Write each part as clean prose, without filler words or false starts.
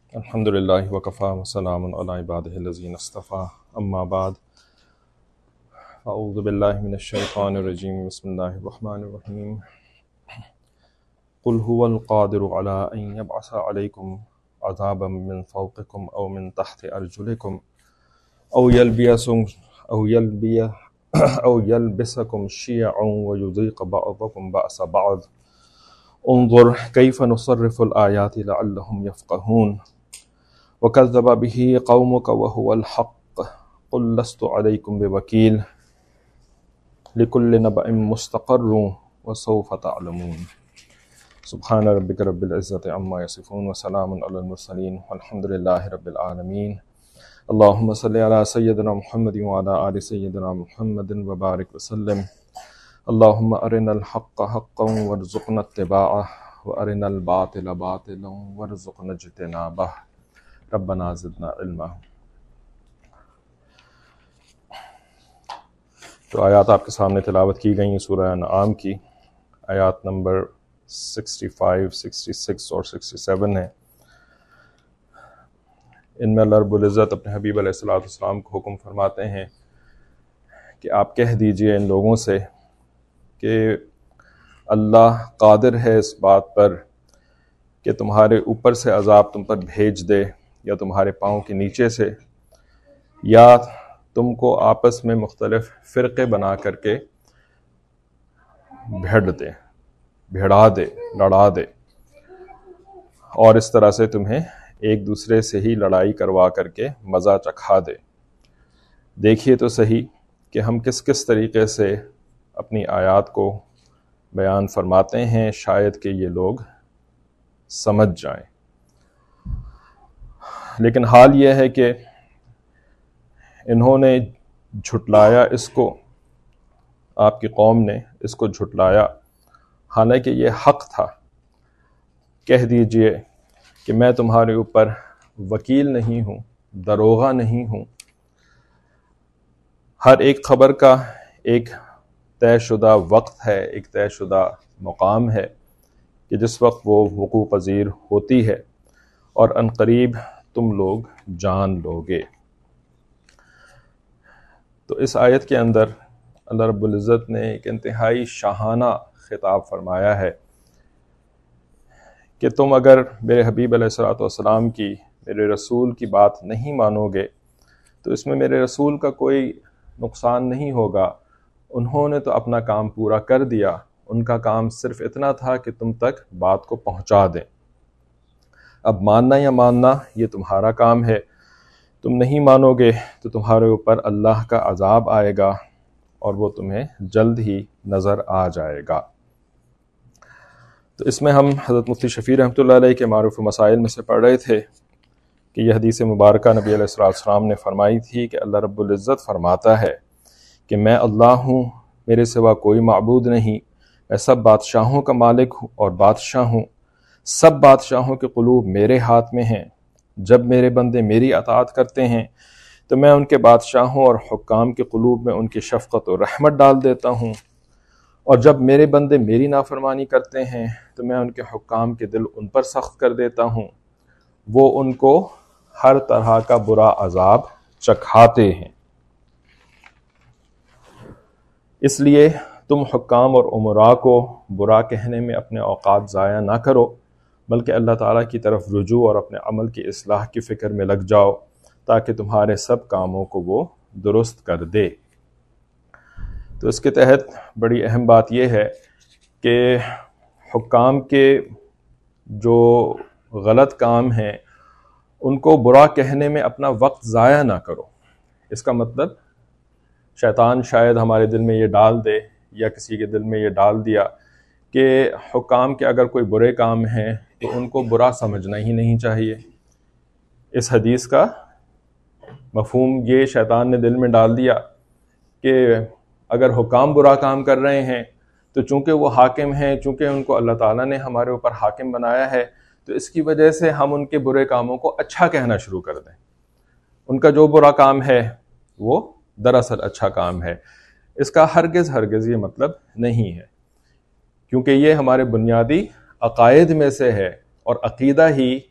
الحمد للہ وکفا وسلام علی عبادہ الذین اصطفیٰ اما بعد اعوذ باللہ من الشیطان الرجیم بسم اللہ الرحمن الرحیم قل هو القادر علی ان یبعث علیکم عذابا من فوقکم او من تحت ارجلکم او یلبسکم شیعا ویذیق بعضکم بأس بعض انظر کیف نصرف الآیات لعلہم یفقہون وَكَذَّبَ بِهِ قَوْمُكَ وَهُوَ الْحَقُّ قُلْ لَسْتُ عَلَيْكُمْ بِوَكِيلٍ لِكُلِّ نَبَإٍ مُسْتَقَرٌّ وَسَوْفَ تَعْلَمُونَ سبحان ربک رب العزۃ عما یصفون وسلام علی المرسلین والحمد للہ رب العالمین اللہم صلی علی سیدنا محمد وعلی آل سیدنا محمد وبارک وسلم اللہم ارنا الحق حقا وارزقنا اتباعہ وارنا الباطل باطلا وارزقنا اجتنابہ ربنا زدنا علما۔ جو آیات آپ کے سامنے تلاوت کی گئی ہیں سورہ انعام کی، آیات نمبر 65، 66 اور 67 ہیں۔ ان میں اللہ رب العزت اپنے حبیب علیہ السلام کو حکم فرماتے ہیں کہ آپ کہہ دیجئے ان لوگوں سے کہ اللہ قادر ہے اس بات پر کہ تمہارے اوپر سے عذاب تم پر بھیج دے یا تمہارے پاؤں کے نیچے سے، یا تم کو آپس میں مختلف فرقے بنا کر کے بھیڑا دے، لڑا دے، اور اس طرح سے تمہیں ایک دوسرے سے ہی لڑائی کروا کر کے مزہ چکھا دے۔ دیکھیے تو صحیح کہ ہم کس کس طریقے سے اپنی آیات کو بیان فرماتے ہیں، شاید کہ یہ لوگ سمجھ جائیں۔ لیکن حال یہ ہے کہ انہوں نے جھٹلایا اس کو، آپ کی قوم نے اس کو جھٹلایا، حالانکہ یہ حق تھا۔ کہہ دیجئے کہ میں تمہارے اوپر وکیل نہیں ہوں، داروغہ نہیں ہوں۔ ہر ایک خبر کا ایک طے شدہ وقت ہے، ایک طے شدہ مقام ہے کہ جس وقت وہ وقوع پذیر ہوتی ہے، اور عنقریب تم لوگ جان لوگے۔ تو اس آیت کے اندر اللہ رب العزت نے ایک انتہائی شاہانہ خطاب فرمایا ہے کہ تم اگر میرے حبیب علیہ السلام کی، میرے رسول کی بات نہیں مانو گے تو اس میں میرے رسول کا کوئی نقصان نہیں ہوگا۔ انہوں نے تو اپنا کام پورا کر دیا، ان کا کام صرف اتنا تھا کہ تم تک بات کو پہنچا دیں۔ اب ماننا یا ماننا یہ تمہارا کام ہے، تم نہیں مانو گے تو تمہارے اوپر اللہ کا عذاب آئے گا اور وہ تمہیں جلد ہی نظر آ جائے گا۔ تو اس میں ہم حضرت مفتی شفیع رحمۃ اللہ علیہ کے معروف مسائل میں سے پڑھ رہے تھے کہ یہ حدیث مبارکہ نبی علیہ السلام نے فرمائی تھی کہ اللہ رب العزت فرماتا ہے کہ میں اللہ ہوں، میرے سوا کوئی معبود نہیں، میں سب بادشاہوں کا مالک ہوں اور بادشاہ ہوں، سب بادشاہوں کے قلوب میرے ہاتھ میں ہیں۔ جب میرے بندے میری اطاعت کرتے ہیں تو میں ان کے بادشاہوں اور حکام کے قلوب میں ان کی شفقت و رحمت ڈال دیتا ہوں، اور جب میرے بندے میری نافرمانی کرتے ہیں تو میں ان کے حکام کے دل ان پر سخت کر دیتا ہوں، وہ ان کو ہر طرح کا برا عذاب چکھاتے ہیں۔ اس لیے تم حکام اور امراء کو برا کہنے میں اپنے اوقات ضائع نہ کرو، بلکہ اللہ تعالیٰ کی طرف رجوع اور اپنے عمل کی اصلاح کی فکر میں لگ جاؤ تاکہ تمہارے سب کاموں کو وہ درست کر دے۔ تو اس کے تحت بڑی اہم بات یہ ہے کہ حکام کے جو غلط کام ہیں ان کو برا کہنے میں اپنا وقت ضائع نہ کرو۔ اس کا مطلب شیطان شاید ہمارے دل میں یہ ڈال دے یا کسی کے دل میں یہ ڈال دیا کہ حکام کے اگر کوئی برے کام ہیں تو ان کو برا سمجھنا ہی نہیں چاہیے۔ اس حدیث کا مفہوم یہ شیطان نے دل میں ڈال دیا کہ اگر حکام برا کام کر رہے ہیں تو چونکہ وہ حاکم ہیں، چونکہ ان کو اللہ تعالیٰ نے ہمارے اوپر حاکم بنایا ہے، تو اس کی وجہ سے ہم ان کے برے کاموں کو اچھا کہنا شروع کر دیں۔ ان کا جو برا کام ہے وہ دراصل اچھا کام ہے۔ اس کا ہرگز یہ مطلب نہیں ہے، کیونکہ یہ ہمارے بنیادی عقائد میں سے ہے، اور عقیدہ ہی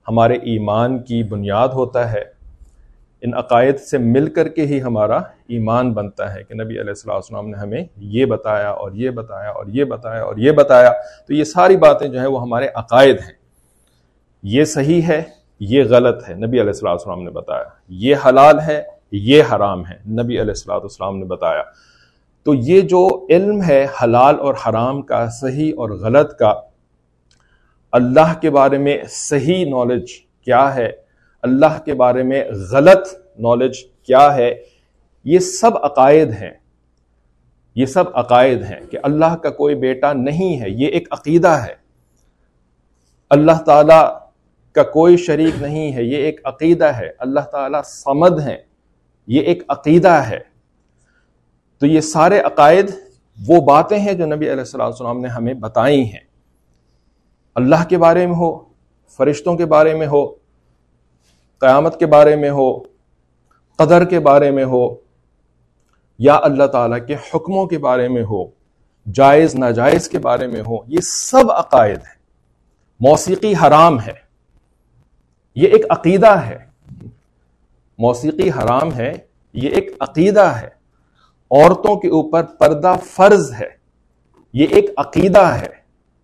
ہمارے ایمان کی بنیاد ہوتا ہے. ان عقائد سے مل کر کے ہی ہمارا ایمان بنتا ہے کہ نبی علیہ الصلوۃ والسلام نے ہمیں یہ بتایا اور یہ بتایا اور یہ بتایا اور یہ بتایا. تو یہ ساری باتیں جو ہیں وہ ہمارے عقائد ہیں. یہ صحیح ہے، یہ غلط ہے، نبی علیہ الصلوۃ والسلام نے بتایا. یہ حلال ہے، یہ حرام ہے، نبی علیہ الصلوۃ والسلام نے بتایا. تو یہ جو علم ہے حلال اور حرام کا، صحیح اور غلط کا، اللہ کے بارے میں صحیح نالج کیا ہے، اللہ کے بارے میں غلط نالج کیا ہے، یہ سب عقائد ہیں. یہ سب عقائد ہیں کہ اللہ کا کوئی بیٹا نہیں ہے، یہ ایک عقیدہ ہے. اللہ تعالی کا کوئی شریک نہیں ہے، یہ ایک عقیدہ ہے. اللہ تعالی صمد ہیں، یہ ایک عقیدہ ہے. تو یہ سارے عقائد وہ باتیں ہیں جو نبی علیہ الصلوۃ والسلام نے ہمیں بتائی ہیں. اللہ کے بارے میں ہو، فرشتوں کے بارے میں ہو، قیامت کے بارے میں ہو، قدر کے بارے میں ہو، یا اللہ تعالیٰ کے حکموں کے بارے میں ہو، جائز ناجائز کے بارے میں ہو، یہ سب عقائد ہیں. موسیقی حرام ہے، یہ ایک عقیدہ ہے. موسیقی حرام ہے، یہ ایک عقیدہ ہے. عورتوں کے اوپر پردہ فرض ہے، یہ ایک عقیدہ ہے.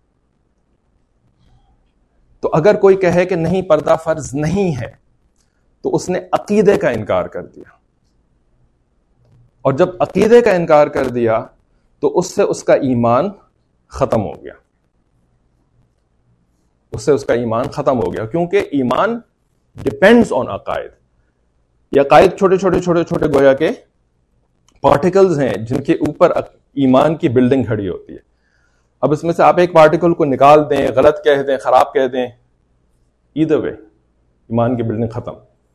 تو اگر کوئی کہے کہ نہیں پردہ فرض نہیں ہے تو اس نے عقیدے کا انکار کر دیا. اور جب عقیدے کا انکار کر دیا تو اس سے اس کا ایمان ختم ہو گیا. اس سے اس کا ایمان ختم ہو گیا، کیونکہ ایمان ڈیپینڈز آن عقائد. یہ عقائد چھوٹے چھوٹے چھوٹے چھوٹے گویا کے پارٹیکلز ہیں جن کے اوپر ایمان کی بلڈنگ کھڑی ہوتی ہے. اب اس میں سے آپ ایک پارٹیکل کو نکال دیں، غلط کہہ دیں، خراب کہہ دیں، ایدر وے ایمان کی بلڈنگ ختم.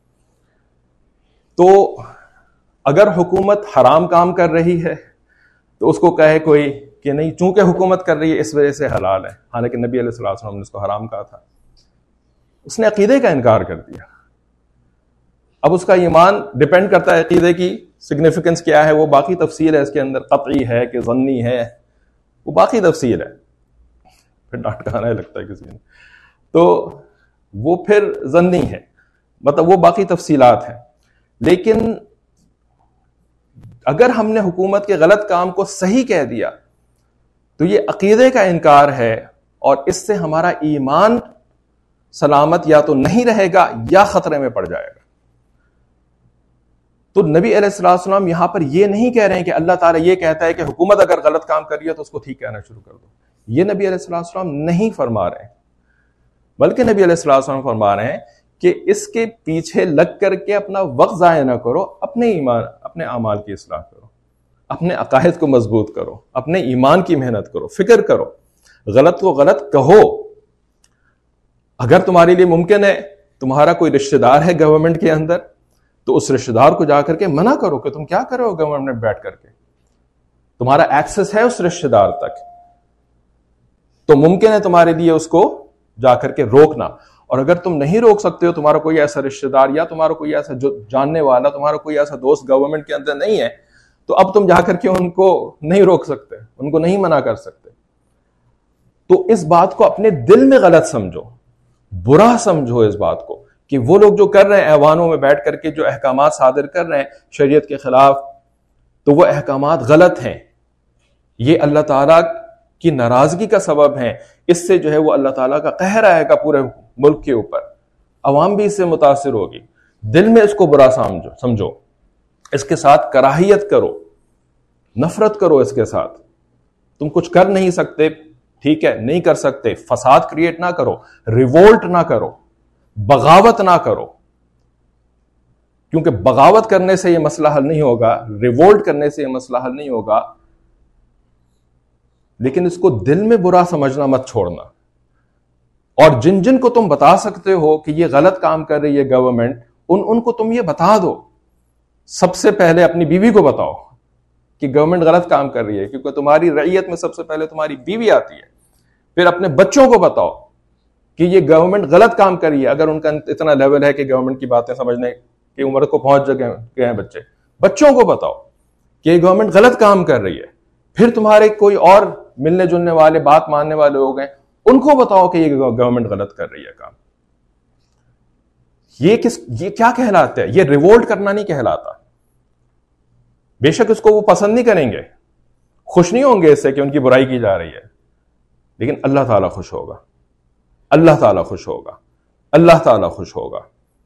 تو اگر حکومت حرام کام کر رہی ہے تو اس کو کہے کوئی کہ نہیں چونکہ حکومت کر رہی ہے اس وجہ سے حلال ہے، حالانکہ نبی علیہ الصلوۃ والسلام نے اس کو حرام کہا تھا. اس نے عقیدے کا انکار کر دیا. اب اس کا ایمان ڈیپینڈ کرتا ہے عقیدے کی سگنیفیکنس کیا ہے، وہ باقی تفصیل ہے اس کے اندر، قطعی ہے کہ ظنی ہے، وہ باقی تفصیل ہے. پھر ڈانٹ کہانا لگتا ہے کسی نے، تو وہ پھر ظنی ہے، مطلب وہ باقی تفصیلات ہیں. لیکن اگر ہم نے حکومت کے غلط کام کو صحیح کہہ دیا تو یہ عقیدے کا انکار ہے، اور اس سے ہمارا ایمان سلامت یا تو نہیں رہے گا یا خطرے میں پڑ جائے گا. تو نبی علیہ الصلوۃ والسلام یہاں پر یہ نہیں کہہ رہے ہیں کہ اللہ تعالیٰ یہ کہتا ہے کہ حکومت اگر غلط کام کر رہی ہے تو اس کو ٹھیک کہنا شروع کر دو. یہ نبی علیہ الصلوۃ والسلام نہیں فرما رہے ہیں، بلکہ نبی علیہ الصلوۃ والسلام فرما رہے ہیں کہ اس کے پیچھے لگ کر کے اپنا وقت ضائع نہ کرو، اپنے ایمان، اپنے اعمال کی اصلاح کرو، اپنے عقائد کو مضبوط کرو، اپنے ایمان کی محنت کرو، فکر کرو، غلط کو غلط کہو. اگر تمہارے لیے ممکن ہے، تمہارا کوئی رشتہ دار ہے گورنمنٹ کے اندر، تو اس رشتہ دار کو جا کر کے منع کرو کہ تم کیا کرو گورنمنٹ میں بیٹھ کر کے. تمہارا ایکسس ہے اس رشتہ دار تک، تو ممکن ہے تمہارے لیے اس کو جا کر کے روکنا. اور اگر تم نہیں روک سکتے ہو، تمہارا کوئی ایسا رشتہ دار یا تمہارا کوئی ایسا جو جاننے والا، تمہارا کوئی ایسا دوست گورنمنٹ کے اندر نہیں ہے، تو اب تم جا کر کے ان کو نہیں روک سکتے، ان کو نہیں منع کر سکتے. تو اس بات کو اپنے دل میں غلط سمجھو، برا سمجھو اس بات کو کہ وہ لوگ جو کر رہے ہیں ایوانوں میں بیٹھ کر کے جو احکامات صادر کر رہے ہیں شریعت کے خلاف، تو وہ احکامات غلط ہیں، یہ اللہ تعالیٰ کی ناراضگی کا سبب ہیں. اس سے جو ہے وہ اللہ تعالیٰ کا قہر آئے گا پورے ملک کے اوپر، عوام بھی اس سے متاثر ہوگی. دل میں اس کو برا سمجھو، اس کے ساتھ کراہیت کرو، نفرت کرو اس کے ساتھ. تم کچھ کر نہیں سکتے، ٹھیک ہے، نہیں کر سکتے، فساد کریٹ نہ کرو، ریوولٹ نہ کرو، بغاوت نہ کرو، کیونکہ بغاوت کرنے سے یہ مسئلہ حل نہیں ہوگا، ریوولٹ کرنے سے یہ مسئلہ حل نہیں ہوگا. لیکن اس کو دل میں برا سمجھنا مت چھوڑنا. اور جن جن کو تم بتا سکتے ہو کہ یہ غلط کام کر رہی ہے گورنمنٹ، ان کو تم یہ بتا دو. سب سے پہلے اپنی بیوی کو بتاؤ کہ گورنمنٹ غلط کام کر رہی ہے، کیونکہ تمہاری رعیت میں سب سے پہلے تمہاری بیوی آتی ہے. پھر اپنے بچوں کو بتاؤ کہ یہ گورنمنٹ غلط کام کر رہی ہے، اگر ان کا اتنا لیول ہے کہ گورنمنٹ کی باتیں سمجھنے کی عمر کو پہنچ گئے ہیں بچوں کو بتاؤ کہ یہ گورنمنٹ غلط کام کر رہی ہے. پھر تمہارے کوئی اور ملنے جلنے والے، بات ماننے والے لوگ ہیں، ان کو بتاؤ کہ یہ گورنمنٹ غلط کر رہی ہے کام. یہ کیا کہلاتا ہے؟ یہ ریوولٹ کرنا نہیں کہلاتا. بے شک اس کو وہ پسند نہیں کریں گے، خوش نہیں ہوں گے اس سے کہ ان کی برائی کی جا رہی ہے، لیکن اللہ تعالیٰ خوش ہوگا، اللہ تعالیٰ خوش ہوگا، اللہ تعالیٰ خوش ہوگا.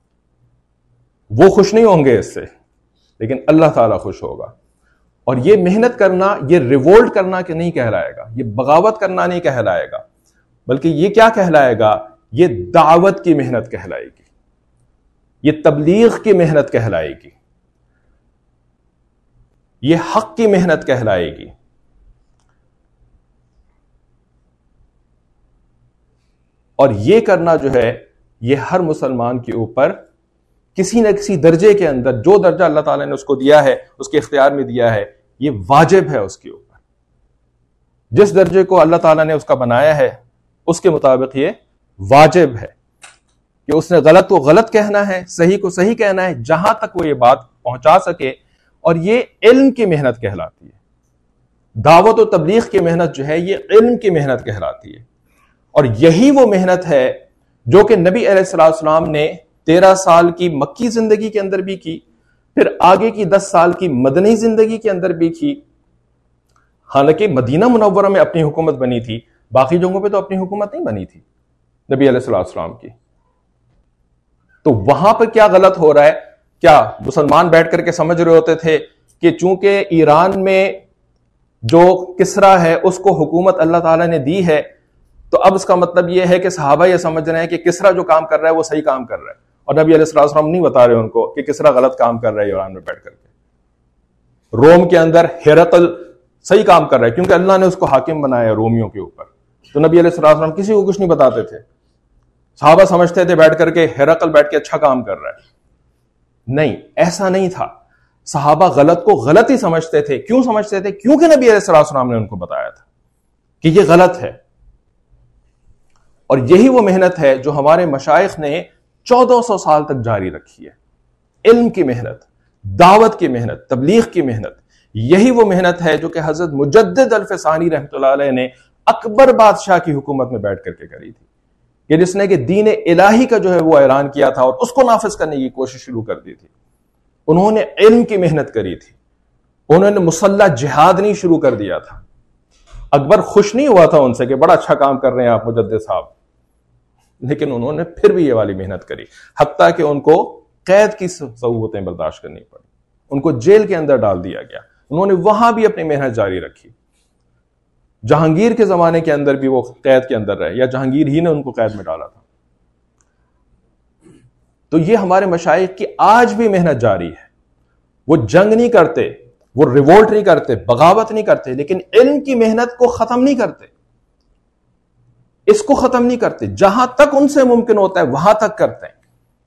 وہ خوش نہیں ہوں گے اس سے، لیکن اللہ تعالیٰ خوش ہوگا. اور یہ محنت کرنا، یہ ریوولٹ کرنا کہ نہیں کہلائے گا، یہ بغاوت کرنا نہیں کہلائے گا، بلکہ یہ کیا کہلائے گا؟ یہ دعوت کی محنت کہلائے گی، یہ تبلیغ کی محنت کہلائے گی، یہ حق کی محنت کہلائے گی. اور یہ کرنا جو ہے، یہ ہر مسلمان کے اوپر کسی نہ کسی درجے کے اندر، جو درجہ اللہ تعالیٰ نے اس کو دیا ہے، اس کے اختیار میں دیا ہے، یہ واجب ہے اس کے اوپر. جس درجے کو اللہ تعالیٰ نے اس کا بنایا ہے، اس کے مطابق یہ واجب ہے کہ اس نے غلط کو غلط کہنا ہے، صحیح کو صحیح کہنا ہے، جہاں تک وہ یہ بات پہنچا سکے. اور یہ علم کی محنت کہلاتی ہے. دعوت و تبلیغ کی محنت جو ہے، یہ علم کی محنت کہلاتی ہے. اور یہی وہ محنت ہے جو کہ نبی علیہ السلام نے 13 سال کی مکی زندگی کے اندر بھی کی، پھر آگے کی 10 سال کی مدنی زندگی کے اندر بھی کی. حالانکہ مدینہ منورہ میں اپنی حکومت بنی تھی، باقی جگہوں پہ تو اپنی حکومت نہیں بنی تھی نبی علیہ السلام کی. تو وہاں پر کیا غلط ہو رہا ہے؟ کیا مسلمان بیٹھ کر کے سمجھ رہے ہوتے تھے کہ چونکہ ایران میں جو کسرا ہے اس کو حکومت اللہ تعالیٰ نے دی ہے، تو اب اس کا مطلب یہ ہے کہ صحابہ یہ سمجھ رہے ہیں کہ کسرا جو کام کر رہا ہے وہ صحیح کام کر رہا ہے، اور نبی علیہ السلام نہیں بتا رہے ان کو کہ کسرا غلط کام کر رہا ہے ایران میں بیٹھ کر کے. روم کے اندر ہرقل صحیح کام کر رہا ہے کیونکہ اللہ نے اس کو حاکم بنایا رومیوں کے اوپر. تو نبی علیہ السلام کسی کو کچھ نہیں بتاتے تھے. صحابہ سمجھتے تھے بیٹھ کر کے ہرقل بیٹھ کے اچھا کام کر رہا ہے. نہیں، ایسا نہیں تھا. صحابہ غلط کو غلط ہی سمجھتے تھے. کیوں سمجھتے تھے؟ کیونکہ نبی علیہ السلام نے ان کو بتایا تھا کہ یہ غلط ہے. اور یہی وہ محنت ہے جو ہمارے مشائخ نے 1400 سال تک جاری رکھی ہے. علم کی محنت، دعوت کی محنت، تبلیغ کی محنت. یہی وہ محنت ہے جو کہ حضرت مجدد الفسانی رحمۃ اللہ علیہ نے اکبر بادشاہ کی حکومت میں بیٹھ کر کے کری تھی، کہ جس نے کہ دین الہی کا جو ہے وہ اعلان کیا تھا اور اس کو نافذ کرنے کی کوشش شروع کر دی تھی. انہوں نے علم کی محنت کری تھی. انہوں نے مسلح جہاد نہیں شروع کر دیا تھا. اکبر خوش نہیں ہوا تھا ان سے کہ بڑا اچھا کام کر رہے ہیں آپ مجدد صاحب، لیکن انہوں نے پھر بھی یہ والی محنت کری، حتیٰ کہ ان کو قید کی صعوبتیں برداشت کرنی پڑی، ان کو جیل کے اندر ڈال دیا گیا. انہوں نے وہاں بھی اپنی محنت جاری رکھی. جہانگیر کے زمانے کے اندر بھی وہ قید کے اندر رہے، یا جہانگیر ہی نے ان کو قید میں ڈالا تھا. تو یہ ہمارے مشائخ کی آج بھی محنت جاری ہے. وہ جنگ نہیں کرتے، وہ ریوولٹ نہیں کرتے، بغاوت نہیں کرتے، لیکن علم کی محنت کو ختم نہیں کرتے، اس کو ختم نہیں کرتے. جہاں تک ان سے ممکن ہوتا ہے وہاں تک کرتے ہیں.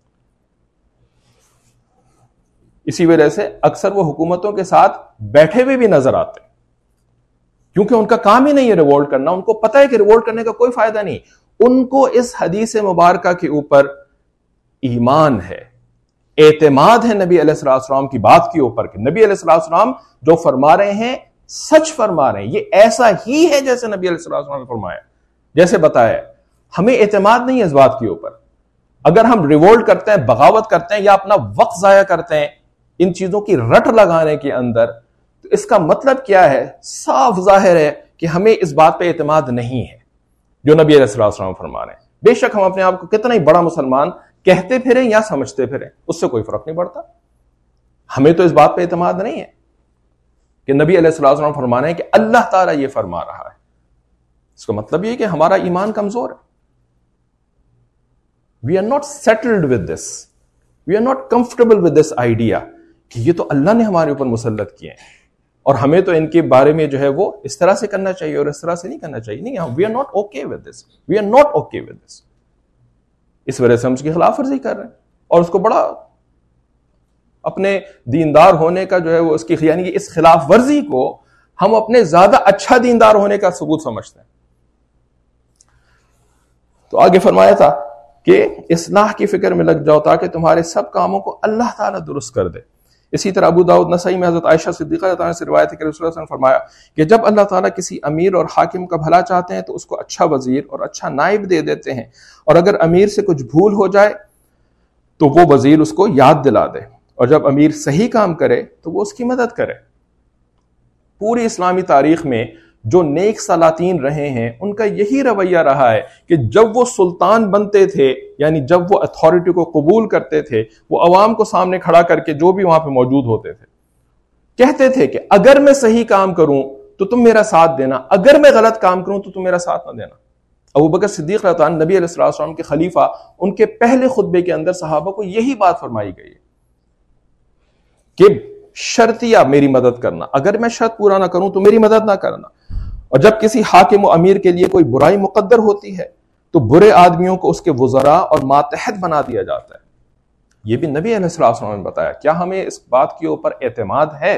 اسی وجہ سے اکثر وہ حکومتوں کے ساتھ بیٹھے ہوئے بھی نظر آتے ہیں، کیونکہ ان کا کام ہی نہیں ہے ریوولٹ کرنا. ان کو پتہ ہے کہ ریوولٹ کرنے کا کوئی فائدہ نہیں. ان کو اس حدیث مبارکہ کے اوپر ایمان ہے، اعتماد ہے نبی علیہ السلام کی بات کے اوپر کہ نبی علیہ السلام جو فرما رہے ہیں سچ فرما رہے ہیں. یہ ایسا ہی ہے جیسے نبی علیہ السلام نے فرمایا، جیسے بتایا. ہمیں اعتماد نہیں ہے اس بات کے اوپر. اگر ہم ریوولٹ کرتے ہیں، بغاوت کرتے ہیں، یا اپنا وقت ضائع کرتے ہیں ان چیزوں کی رٹ لگانے کے اندر، تو اس کا مطلب کیا ہے؟ صاف ظاہر ہے کہ ہمیں اس بات پہ اعتماد نہیں ہے جو نبی علیہ السلام فرما رہے ہیں. بے شک ہم اپنے آپ کو کتنا ہی بڑا مسلمان کہتے پھریں یا سمجھتے پھریں، اس سے کوئی فرق نہیں پڑتا. ہمیں تو اس بات پہ اعتماد نہیں ہے کہ نبی علیہ السلام فرمانے ہیں کہ اللہ تعالیٰ یہ فرما رہا ہے. اس کا مطلب یہ کہ ہمارا ایمان کمزور ہے. We are not settled with this. We are not comfortable with this idea کہ یہ تو اللہ نے ہمارے اوپر مسلط کیے ہیں اور ہمیں تو ان کے بارے میں جو ہے وہ اس طرح سے کرنا چاہیے اور اس طرح سے نہیں کرنا چاہیے. نہیں، we are not okay with this. We are not okay with this. اس وجہ سے ہم اس کی خلاف ورزی کر رہے ہیں اور اس کو بڑا اپنے دیندار ہونے کا جو ہے وہ اس کی، یعنی کہ اس خلاف ورزی کو ہم اپنے زیادہ اچھا دیندار ہونے کا ثبوت سمجھتے ہیں. تو آگے فرمایا تھا کہ اصلاح کی فکر میں لگ جاؤ تاکہ تمہارے سب کاموں کو اللہ تعالیٰ درست کر دے. اسی طرح ابو داؤد نسائی میں حضرت عائشہ صدیقہ رضی اللہ عنہا سے روایت ہے کہ رسول اللہ صلی اللہ علیہ وسلم نے فرمایا کہ جب اللہ تعالیٰ کسی امیر اور حاکم کا بھلا چاہتے ہیں تو اس کو اچھا وزیر اور اچھا نائب دے دیتے ہیں، اور اگر امیر سے کچھ بھول ہو جائے تو وہ وزیر اس کو یاد دلا دے، اور جب امیر صحیح کام کرے تو وہ اس کی مدد کرے۔ پوری اسلامی تاریخ میں جو نیک سلاطین رہے ہیں ان کا یہی رویہ رہا ہے کہ جب وہ سلطان بنتے تھے، یعنی جب وہ اتھارٹی کو قبول کرتے تھے، وہ عوام کو سامنے کھڑا کر کے جو بھی وہاں پہ موجود ہوتے تھے کہتے تھے کہ اگر میں صحیح کام کروں تو تم میرا ساتھ دینا، اگر میں غلط کام کروں تو تم میرا ساتھ نہ دینا۔ ابوبکر صدیق رضی اللہ عنہ نبی علیہ السلام کے خلیفہ، ان کے پہلے خطبے کے اندر صحابہ کو یہی بات فرمائی گئی ہے کہ شرطیہ میری مدد کرنا، اگر میں شرط پورا نہ کروں تو میری مدد نہ کرنا۔ اور جب کسی حاکم و امیر کے لیے کوئی برائی مقدر ہوتی ہے تو برے آدمیوں کو اس کے وزراء اور ماتحت بنا دیا جاتا ہے۔ یہ بھی نبی علیہ السلام نے بتایا۔ کیا ہمیں اس بات کے اوپر اعتماد ہے؟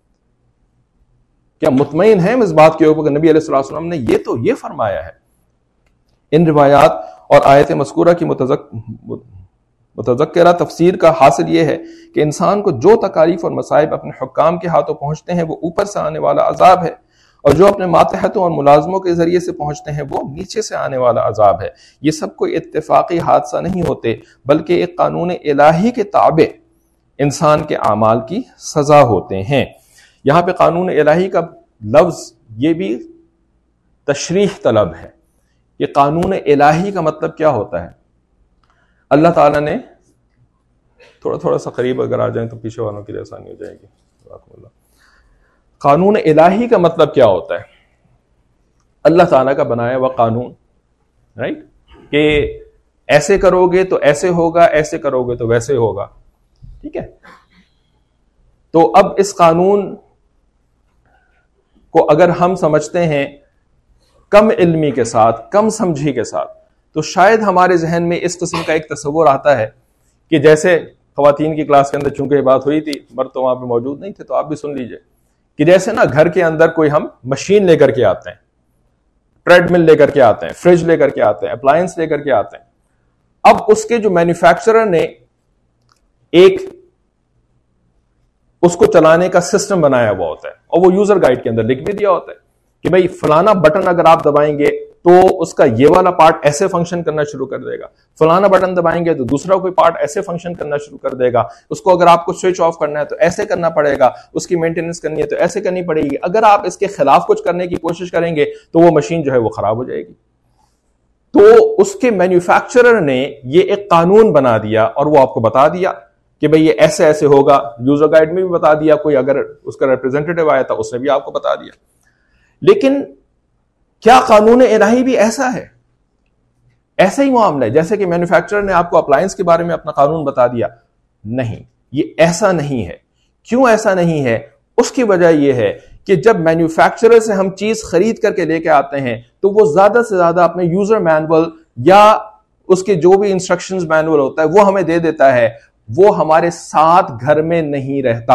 کیا مطمئن ہیں اس بات کے اوپر کہ نبی علیہ السلام نے یہ فرمایا ہے؟ ان روایات اور آیت مذکورہ کی متذکرہ تفسیر کا حاصل یہ ہے کہ انسان کو جو تکالیف اور مصائب اپنے حکام کے ہاتھوں پہنچتے ہیں وہ اوپر سے آنے والا عذاب ہے، اور جو اپنے ماتحتوں اور ملازموں کے ذریعے سے پہنچتے ہیں وہ نیچے سے آنے والا عذاب ہے۔ یہ سب کوئی اتفاقی حادثہ نہیں ہوتے، بلکہ ایک قانون الہی کے تابع انسان کے اعمال کی سزا ہوتے ہیں۔ یہاں پہ قانون الہی کا لفظ یہ بھی تشریح طلب ہے۔ یہ قانون الہی کا مطلب کیا ہوتا ہے؟ اللہ تعالیٰ نے تھوڑا سا قریب اگر آ جائیں تو پیچھے والوں کے لیے آسانی ہو جائے گی۔ قانون الہی کا مطلب کیا ہوتا ہے؟ اللہ تعالیٰ کا بنایا ہوا قانون، رائٹ؟ کہ ایسے کرو گے تو ایسے ہوگا، ایسے کرو گے تو ویسے ہوگا، ٹھیک ہے؟ تو اب اس قانون کو اگر ہم سمجھتے ہیں کم علمی کے ساتھ، کم سمجھی کے ساتھ، تو شاید ہمارے ذہن میں اس قسم کا ایک تصور آتا ہے کہ جیسے خواتین کی کلاس کے اندر چونکہ یہ بات ہوئی تھی، مرد تو وہاں پہ موجود نہیں تھے تو آپ بھی سن لیجئے، کہ جیسے نا گھر کے اندر کوئی ہم مشین لے کر کے آتے ہیں، ٹریڈ مل لے کر کے آتے ہیں، فریج لے کر کے آتے ہیں، اپلائنس لے کر کے آتے ہیں۔ اب اس کے جو مینوفیکچرر نے ایک اس کو چلانے کا سسٹم بنایا ہوا ہوتا ہے، اور وہ یوزر گائیڈ کے اندر لکھ بھی دیا ہوتا ہے کہ بھئی فلانا بٹن اگر آپ دبائیں گے تو اس کا یہ والا پارٹ ایسے فنکشن کرنا شروع کر دے گا، فلانا بٹن دبائیں گے تو دوسرا کوئی پارٹ ایسے فنکشن کرنا شروع کر دے گا، اس کو اگر آپ کو سوئچ آف کرنا ہے تو ایسے کرنا پڑے گا، اس کی مینٹیننس کرنی ہے تو ایسے کرنی پڑے گی، اگر آپ اس کے خلاف کچھ کرنے کی کوشش کریں گے تو وہ مشین جو ہے وہ خراب ہو جائے گی۔ تو اس کے مینوفیکچرر نے یہ ایک قانون بنا دیا اور وہ آپ کو بتا دیا کہ بھئی یہ ایسے ایسے ہوگا، یوزر گائیڈ میں بھی بتا دیا، کوئی اگر اس کا ریپرزینٹیٹو آیا تھا اس نے بھی آپ کو بتا دیا۔ لیکن کیا قانون الہی بھی ایسا ہے؟ ایسا ہی معاملہ ہے جیسے کہ مینوفیکچرر نے آپ کو اپلائنس کے بارے میں اپنا قانون بتا دیا؟ نہیں، یہ ایسا نہیں ہے۔ کیوں ایسا نہیں ہے؟ اس کی وجہ یہ ہے کہ جب مینوفیکچرر سے ہم چیز خرید کر کے لے کے آتے ہیں تو وہ زیادہ سے زیادہ اپنے یوزر مینول یا اس کے جو بھی انسٹرکشنز مینول ہوتا ہے وہ ہمیں دے دیتا ہے، وہ ہمارے ساتھ گھر میں نہیں رہتا،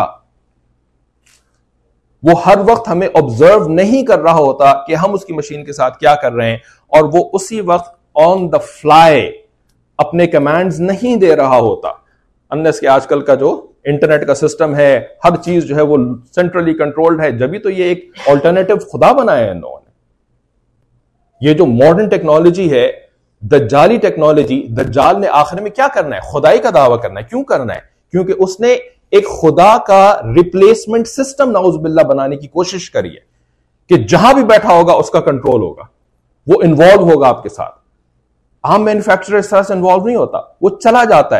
وہ ہر وقت ہمیں آبزرو نہیں کر رہا ہوتا کہ ہم اس کی مشین کے ساتھ کیا کر رہے ہیں، اور وہ اسی وقت آن دا فلائی اپنے کمانڈز نہیں دے رہا ہوتا، انلیس کہ آج کل کا جو انٹرنیٹ کا سسٹم ہے ہر چیز جو ہے وہ سینٹرلی کنٹرولڈ ہے، جبھی تو یہ ایک آلٹرنیٹو خدا بنایا ہے انہوں نے۔ یہ جو ماڈرن ٹیکنالوجی ہے، دجالی ٹیکنالوجی، دجال نے آخر میں کیا کرنا ہے؟ خدائی کا دعویٰ کرنا ہے۔ کیوں کرنا ہے؟ کیونکہ اس نے ایک خدا کا ریپلیسمنٹ سسٹم نعوذ باللہ بنانے کی کوشش کری ہے کہ جہاں بھی بیٹھا ہوگا اس کا کنٹرول ہوگا، وہ انوالو ہوگا آپ کے ساتھ۔ عام مینوفیکچرر اس طرح سے انوالو نہیں ہوتا، وہ چلا جاتا ہے،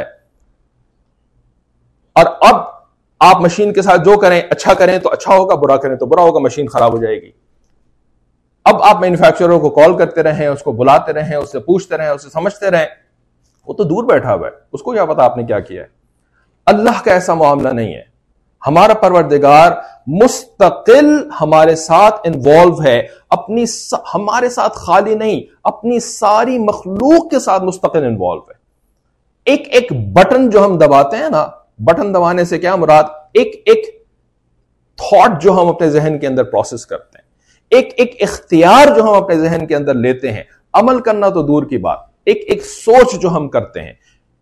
اور اب آپ مشین کے ساتھ جو کریں، اچھا کریں تو اچھا ہوگا، برا کریں تو برا ہوگا، مشین خراب ہو جائے گی۔ اب آپ مینوفیکچرر کو کال کرتے رہیں، اس کو بلاتے رہیں، اس سے پوچھتے رہیں، اس سے سمجھتے رہیں، وہ تو دور بیٹھا ہوا ہے، اس کو کیا پتا آپ نے کیا کیا ہے۔ اللہ کا ایسا معاملہ نہیں ہے۔ ہمارا پروردگار مستقل ہمارے ساتھ انوالو ہے، ہمارے ساتھ خالی نہیں، اپنی ساری مخلوق کے ساتھ مستقل انوالو ہے۔ ایک ایک بٹن جو ہم دباتے ہیں نا، بٹن دبانے سے کیا مراد؟ ایک ایک تھاٹ جو ہم اپنے ذہن کے اندر پروسیس کرتے ہیں، ایک ایک اختیار جو ہم اپنے ذہن کے اندر لیتے ہیں، عمل کرنا تو دور کی بات، ایک ایک سوچ جو ہم کرتے ہیں،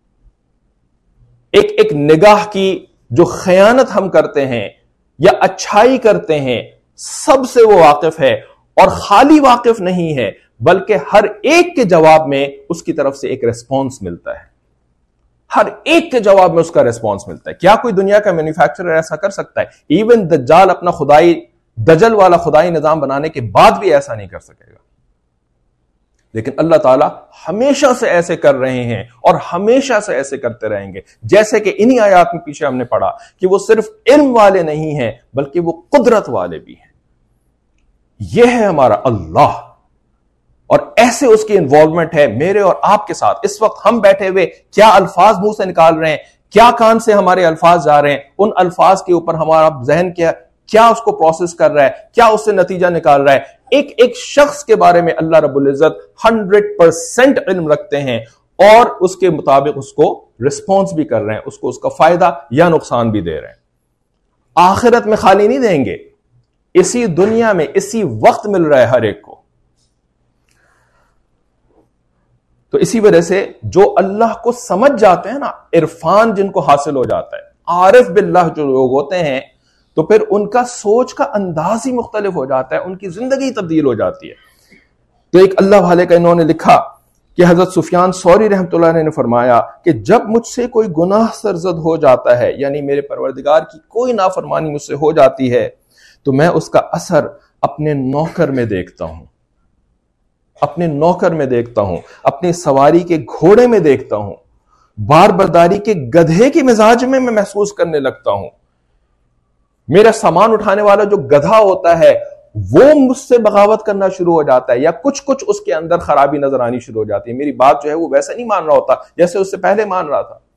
ایک ایک نگاہ کی جو خیانت ہم کرتے ہیں یا اچھائی کرتے ہیں، سب سے وہ واقف ہے، اور خالی واقف نہیں ہے بلکہ ہر ایک کے جواب میں اس کی طرف سے ایک ریسپانس ملتا ہے۔ ہر ایک کے جواب میں اس کا ریسپانس ملتا ہے. کیا کوئی دنیا کا مینوفیکچرر ایسا کر سکتا ہے؟ ایون دجال اپنا دجل والا خدائی نظام بنانے کے بعد بھی ایسا نہیں کر سکے گا. لیکن اللہ تعالیٰ ہمیشہ سے ایسے کر رہے ہیں اور ہمیشہ سے ایسے کرتے رہیں گے. جیسے کہ انہی آیات میں پیچھے ہم نے پڑھا کہ وہ صرف علم والے نہیں ہیں بلکہ وہ قدرت والے بھی ہیں. یہ ہے ہمارا اللہ، اور ایسے اس کی انوالومنٹ ہے میرے اور آپ کے ساتھ. اس وقت ہم بیٹھے ہوئے کیا الفاظ منہ سے نکال رہے ہیں، کیا کان سے ہمارے الفاظ جا رہے ہیں، ان الفاظ کے اوپر ہمارا ذہن کیا اس کو پروسیس کر رہا ہے، کیا اس سے نتیجہ نکال رہا ہے. ایک ایک شخص کے بارے میں اللہ رب العزت 100% علم رکھتے ہیں اور اس کے مطابق اس کو رسپانس بھی کر رہے ہیں، اس کو اس کا فائدہ یا نقصان بھی دے رہے ہیں. آخرت میں خالی نہیں دیں گے، اسی دنیا میں اسی وقت مل رہا ہے ہر ایک کو. تو اسی وجہ سے جو اللہ کو سمجھ جاتے ہیں نا، عرفان جن کو حاصل ہو جاتا ہے، عارف باللہ جو لوگ ہوتے ہیں، تو پھر ان کا سوچ کا انداز ہی مختلف ہو جاتا ہے، ان کی زندگی تبدیل ہو جاتی ہے. تو ایک اللہ والے کا انہوں نے لکھا کہ حضرت سفیان ثوری رحمۃ اللہ علیہ نے فرمایا کہ جب مجھ سے کوئی گناہ سرزد ہو جاتا ہے، یعنی میرے پروردگار کی کوئی نافرمانی مجھ سے ہو جاتی ہے، تو میں اس کا اثر اپنے نوکر میں دیکھتا ہوں، اپنے نوکر میں دیکھتا ہوں، اپنی سواری کے گھوڑے میں دیکھتا ہوں، بار برداری کے گدھے کے مزاج میں محسوس کرنے لگتا ہوں. میرا سامان اٹھانے والا جو گدھا ہوتا ہے وہ مجھ سے بغاوت کرنا شروع ہو جاتا ہے، یا کچھ اس کے اندر خرابی نظر آنی شروع ہو جاتی ہے. میری بات جو ہے وہ ویسے نہیں مان رہا ہوتا جیسے اس سے پہلے مان رہا تھا.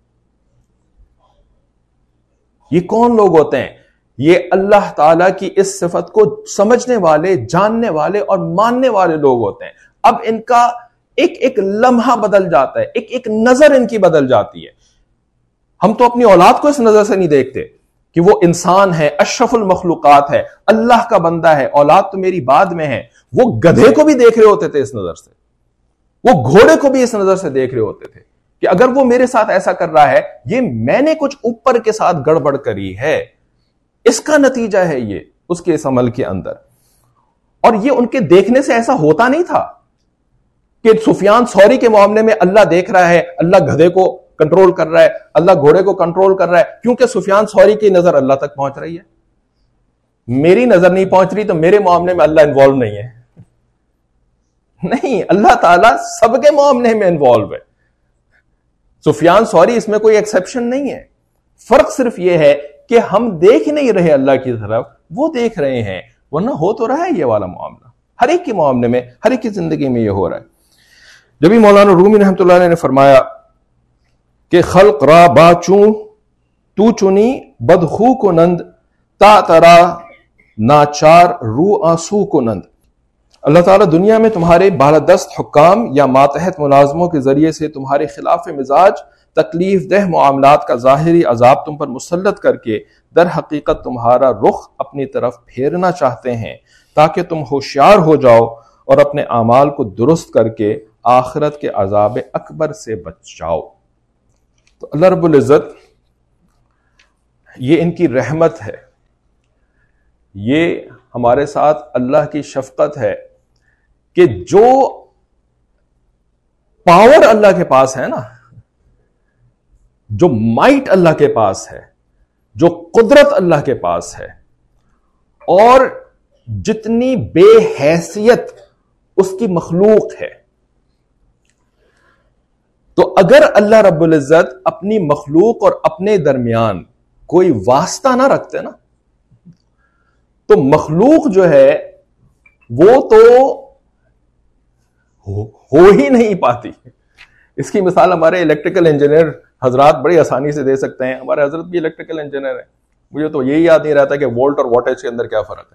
یہ کون لوگ ہوتے ہیں؟ یہ اللہ تعالیٰ کی اس صفت کو سمجھنے والے، جاننے والے اور ماننے والے لوگ ہوتے ہیں. اب ان کا ایک ایک لمحہ بدل جاتا ہے، ایک ایک نظر ان کی بدل جاتی ہے. ہم تو اپنی اولاد کو اس نظر سے نہیں دیکھتے کہ وہ انسان ہے، اشرف المخلوقات ہے، اللہ کا بندہ ہے، اولاد تو میری بعد میں ہے. وہ گدھے کو بھی دیکھ رہے ہوتے تھے اس نظر سے، وہ گھوڑے کو بھی اس نظر سے دیکھ رہے ہوتے تھے کہ اگر وہ میرے ساتھ ایسا کر رہا ہے، یہ میں نے کچھ اوپر کے ساتھ گڑبڑ کری ہے، اس کا نتیجہ ہے یہ اس کے اس عمل کے اندر. اور یہ ان کے دیکھنے سے ایسا ہوتا نہیں تھا کہ سفیان ثوری کے معاملے میں اللہ دیکھ رہا ہے، اللہ گدھے کو کنٹرول کر رہا ہے، اللہ گھوڑے کو کنٹرول کر رہا ہے، کیونکہ سفیان ثوری کی نظر اللہ تک پہنچ رہی ہے. میری نظر نہیں پہنچ رہی تو میرے معاملے میں اللہ انوالو نہیں ہے. نہیں، اللہ تعالیٰ سب کے معاملے میں انوالو ہے. سفیان ثوری اس میں کوئی ایکسیپشن نہیں ہے. فرق صرف یہ ہے کہ ہم دیکھ نہیں رہے اللہ کی طرف، وہ دیکھ رہے ہیں، ورنہ ہو تو رہا ہے یہ والا معاملہ ہر ایک کے معاملے میں، ہر ایک کی زندگی میں یہ ہو رہا ہے. جبھی مولانا رومی رحمۃ اللہ علیہ نے فرمایا کہ خلق را با چوں تو چنی بدخو کو نند تا ترا ناچار رو آنسو کو نند. اللہ تعالیٰ دنیا میں تمہارے بالادست حکام یا ماتحت ملازموں کے ذریعے سے تمہارے خلاف مزاج تکلیف دہ معاملات کا ظاہری عذاب تم پر مسلط کر کے در حقیقت تمہارا رخ اپنی طرف پھیرنا چاہتے ہیں تاکہ تم ہوشیار ہو جاؤ اور اپنے اعمال کو درست کر کے آخرت کے عذاب اکبر سے بچ جاؤ. تو اللہ رب العزت، یہ ان کی رحمت ہے، یہ ہمارے ساتھ اللہ کی شفقت ہے کہ جو پاور اللہ کے پاس ہے نا، جو مائٹ اللہ کے پاس ہے، جو قدرت اللہ کے پاس ہے، اور جتنی بے حیثیت اس کی مخلوق ہے، تو اگر اللہ رب العزت اپنی مخلوق اور اپنے درمیان کوئی واسطہ نہ رکھتے نا، تو مخلوق جو ہے وہ تو ہو ہی نہیں پاتی. اس کی مثال ہمارے الیکٹریکل انجینئر حضرات بڑی آسانی سے دے سکتے ہیں. ہمارے حضرت بھی الیکٹریکل انجینئر ہیں، مجھے تو یہی یاد نہیں رہتا کہ وولٹ اور واٹیج کے اندر کیا فرق ہے.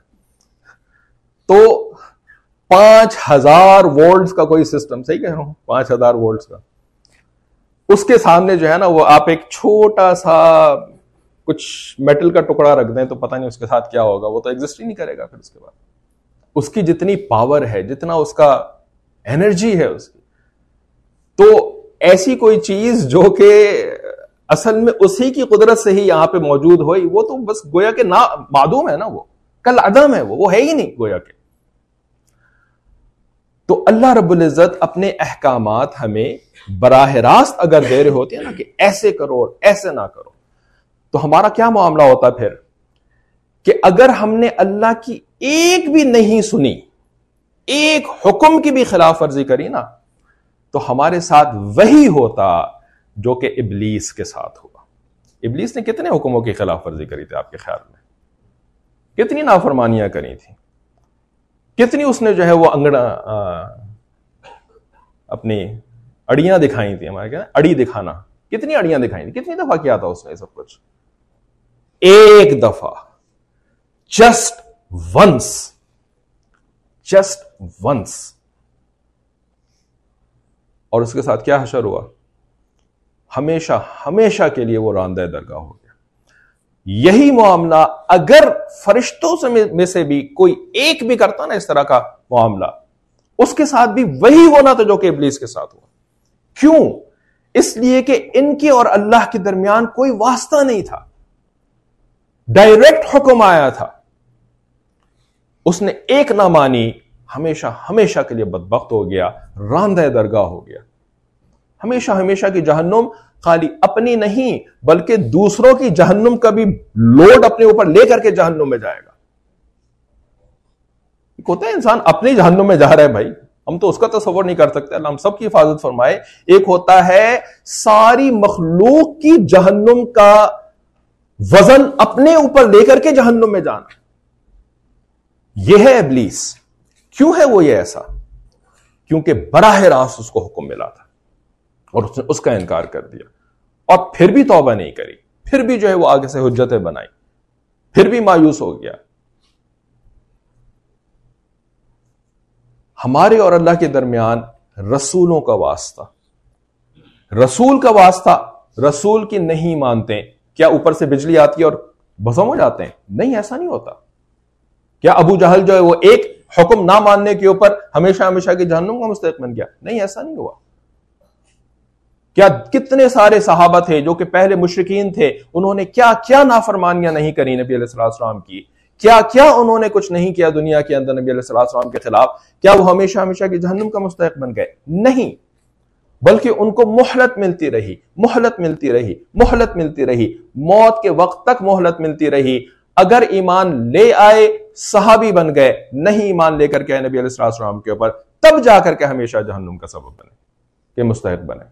تو 5000 وولٹس کا کوئی سسٹم، صحیح کہہ رہا ہوں، 5000 وولٹس کا، اس کے سامنے جو ہے نا وہ آپ ایک چھوٹا سا کچھ میٹل کا ٹکڑا رکھ دیں تو پتہ نہیں اس کے ساتھ کیا ہوگا، وہ تو ایگزسٹ ہی نہیں کرے گا. پھر اس کے بعد اس کی جتنی پاور ہے، جتنا اس کا انرجی ہے اس کی، تو ایسی کوئی چیز جو کہ اصل میں اسی کی قدرت سے ہی یہاں پہ موجود ہوئی، وہ تو بس گویا کہ معدوم ہے نا، وہ کل عدم ہے، وہ ہے ہی نہیں گویا کہ. تو اللہ رب العزت اپنے احکامات ہمیں براہ راست اگر دے رہے ہوتے ہیں نا کہ ایسے کرو اور ایسے نہ کرو، تو ہمارا کیا معاملہ ہوتا پھر کہ اگر ہم نے اللہ کی ایک بھی نہیں سنی، ایک حکم کی بھی خلاف ورزی کری نا، تو ہمارے ساتھ وہی ہوتا جو کہ ابلیس کے ساتھ ہوا۔ ابلیس نے کتنے حکموں کی خلاف ورزی کری تھی آپ کے خیال میں؟ کتنی نافرمانیاں کری تھی؟ کتنی اس نے جو ہے وہ انگڑا اپنی اڑیاں دکھائی تھی، ہمارے کیا اڑی دکھانا، کتنی اڑیاں دکھائی تھی، کتنی دفعہ کیا تھا اس نے سب کچھ؟ ایک دفعہ، جسٹ ونس، اور اس کے ساتھ کیا حشر ہوا؟ ہمیشہ کے لیے وہ راندہ درگاہ ہو گیا۔ یہی معاملہ اگر فرشتوں میں سے بھی کوئی ایک بھی کرتا نا اس طرح کا معاملہ، اس کے ساتھ بھی وہی ہونا تھا جو کہ ابلیس کے ساتھ ہوا۔ کیوں؟ اس لیے کہ ان کے اور اللہ کے درمیان کوئی واسطہ نہیں تھا، ڈائریکٹ حکم آیا تھا، اس نے ایک نہ مانی، ہمیشہ کے لیے بدبخت ہو گیا، راندہ درگاہ ہو گیا۔ ہمیشہ کی جہنم خالی اپنی نہیں بلکہ دوسروں کی جہنم کا بھی لوڈ اپنے اوپر لے کر کے جہنم میں جائے گا۔ ایک ہوتا ہے انسان اپنی جہنم میں جا رہا ہے، بھائی ہم تو اس کا تصور نہیں کر سکتے، اللہ ہم سب کی حفاظت فرمائے۔ ایک ہوتا ہے ساری مخلوق کی جہنم کا وزن اپنے اوپر لے کر کے جہنم میں جانا، یہ ہے ابلیس۔ کیوں ہے وہ یہ ایسا؟ کیونکہ براہ راست اس کو حکم ملا تھا اور اس نے اس کا انکار کر دیا، اور پھر بھی توبہ نہیں کری، پھر بھی جو ہے وہ آگے سے حجتیں بنائی، پھر بھی مایوس ہو گیا۔ ہمارے اور اللہ کے درمیان رسولوں کا واسطہ، رسول کا واسطہ، رسول کی نہیں مانتے، کیا اوپر سے بجلی آتی ہے اور بھسم ہو جاتے ہیں؟ نہیں، ایسا نہیں ہوتا۔ کیا ابو جہل جو ہے وہ ایک حکم نہ ماننے کے اوپر ہمیشہ کی جہنم کا مستحق بن گیا؟ نہیں، ایسا نہیں ہوا۔ کیا کتنے سارے صحابہ تھے جو کہ پہلے مشرکین تھے، انہوں نے کیا کیا نافرمانیاں نہیں کری نبی علیہ السلام کی، کیا انہوں نے کچھ نہیں کیا دنیا کے اندر نبی علیہ السلام کے خلاف، کیا وہ ہمیشہ کی جہنم کا مستحق بن گئے؟ نہیں، بلکہ ان کو مہلت ملتی رہی، موت کے وقت تک مہلت ملتی رہی۔ اگر ایمان لے آئے صحابی بن گئے، نہیں ایمان لے کر کے نبی علیہ السلام کے اوپر، تب جا کر کے ہمیشہ جہنم کا سبب بنے، کہ مستحق بنے۔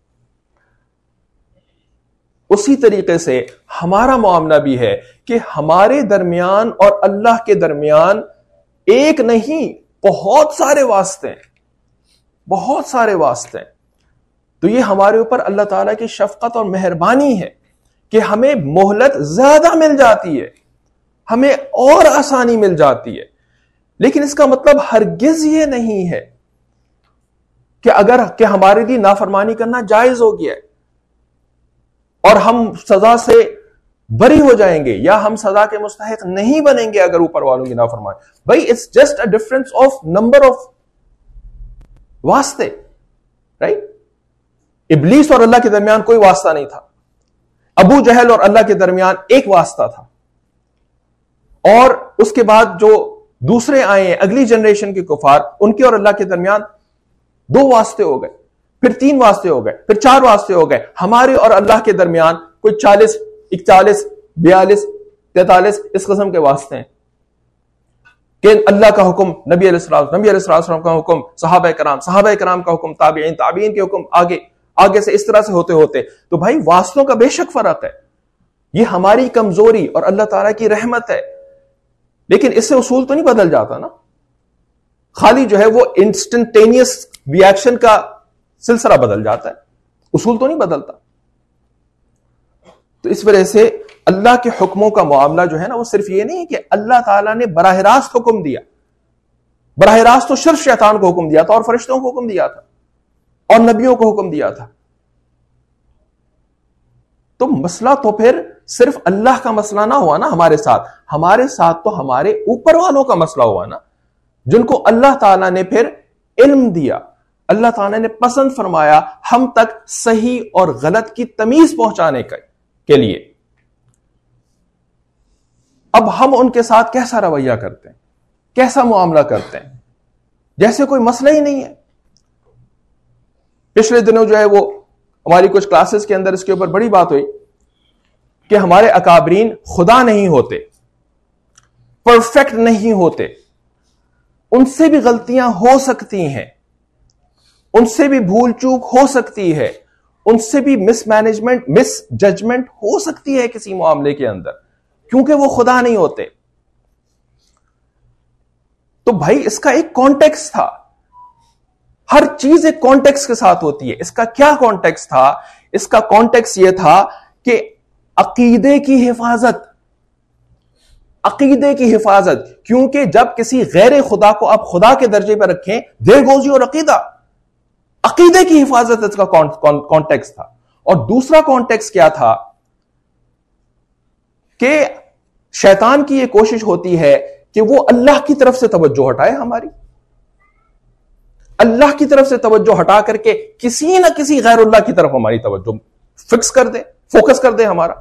اسی طریقے سے ہمارا معاملہ بھی ہے کہ ہمارے درمیان اور اللہ کے درمیان ایک نہیں، بہت سارے واسطے ہیں۔ تو یہ ہمارے اوپر اللہ تعالیٰ کی شفقت اور مہربانی ہے کہ ہمیں مہلت زیادہ مل جاتی ہے، ہمیں اور آسانی مل جاتی ہے، لیکن اس کا مطلب ہرگز یہ نہیں ہے کہ ہمارے لیے نافرمانی کرنا جائز ہو گیا ہے اور ہم سزا سے بری ہو جائیں گے یا ہم سزا کے مستحق نہیں بنیں گے اگر اوپر والوں کی نافرمانی۔ بھائی it's just a difference of number of واسطے، رائٹ؟ ابلیس اور اللہ کے درمیان کوئی واسطہ نہیں تھا، ابو جہل اور اللہ کے درمیان ایک واسطہ تھا، اور اس کے بعد جو دوسرے آئے ہیں اگلی جنریشن کے کفار، ان کے اور اللہ کے درمیان 2 واسطے ہو گئے، پھر 3 واسطے ہو گئے، پھر 4 واسطے ہو گئے۔ ہمارے اور اللہ کے درمیان کوئی 40، 41، 42، 43 اس قسم کے واسطے ہیں کہ اللہ کا حکم، نبی علیہ السلام کا حکم، صحابہ کرام کا حکم، تابعین کے حکم، آگے سے اس طرح سے ہوتے تو بھائی واسطوں کا بے شک فرق ہے، یہ ہماری کمزوری اور اللہ تعالیٰ کی رحمت ہے، لیکن اس سے اصول تو نہیں بدل جاتا نا، خالی جو ہے وہ انسٹنٹینیس ری ایکشن کا سلسلہ بدل جاتا ہے، اصول تو نہیں بدلتا۔ تو اس وجہ سے اللہ کے حکموں کا معاملہ جو ہے نا وہ صرف یہ نہیں کہ اللہ تعالیٰ نے براہ راست حکم دیا، براہ راست تو صرف شیطان کو حکم دیا تھا اور فرشتوں کو حکم دیا تھا اور نبیوں کو حکم دیا تھا، تو مسئلہ تو پھر صرف اللہ کا مسئلہ نہ ہوا نا، ہمارے ساتھ تو ہمارے اوپر والوں کا مسئلہ ہوا نا، جن کو اللہ تعالیٰ نے پھر علم دیا، اللہ تعالیٰ نے پسند فرمایا ہم تک صحیح اور غلط کی تمیز پہنچانے کے لیے۔ اب ہم ان کے ساتھ کیسا رویہ کرتے ہیں، کیسا معاملہ کرتے ہیں؟ جیسے کوئی مسئلہ ہی نہیں ہے. پچھلے دنوں جو ہے وہ ہماری کچھ کلاسز کے اندر اس کے اوپر بڑی بات ہوئی کہ ہمارے اکابرین خدا نہیں ہوتے, پرفیکٹ نہیں ہوتے, ان سے بھی غلطیاں ہو سکتی ہیں, ان سے بھی بھول چوک ہو سکتی ہے, ان سے بھی مس مینجمنٹ, مس ججمنٹ ہو سکتی ہے کسی معاملے کے اندر, کیونکہ وہ خدا نہیں ہوتے. تو بھائی اس کا ایک کانٹیکسٹ تھا, ہر چیز ایک کانٹیکسٹ کے ساتھ ہوتی ہے. اس کا کیا کانٹیکسٹ تھا؟ اس کا کانٹیکسٹ یہ تھا کہ عقیدے کی حفاظت, عقیدے کی حفاظت, کیونکہ جب کسی غیر خدا کو آپ خدا کے درجے پہ رکھیں, دیر گوز یور عقیدہ. عقیدے کی حفاظت اس کا کانٹیکسٹ تھا. اور دوسرا کانٹیکسٹ کیا تھا کہ شیطان کی یہ کوشش ہوتی ہے کہ وہ اللہ کی طرف سے توجہ ہٹائے ہماری, اللہ کی طرف سے توجہ ہٹا کر کے کسی نہ کسی غیر اللہ کی طرف ہماری توجہ فکس کر دے, فوکس کر دے ہمارا.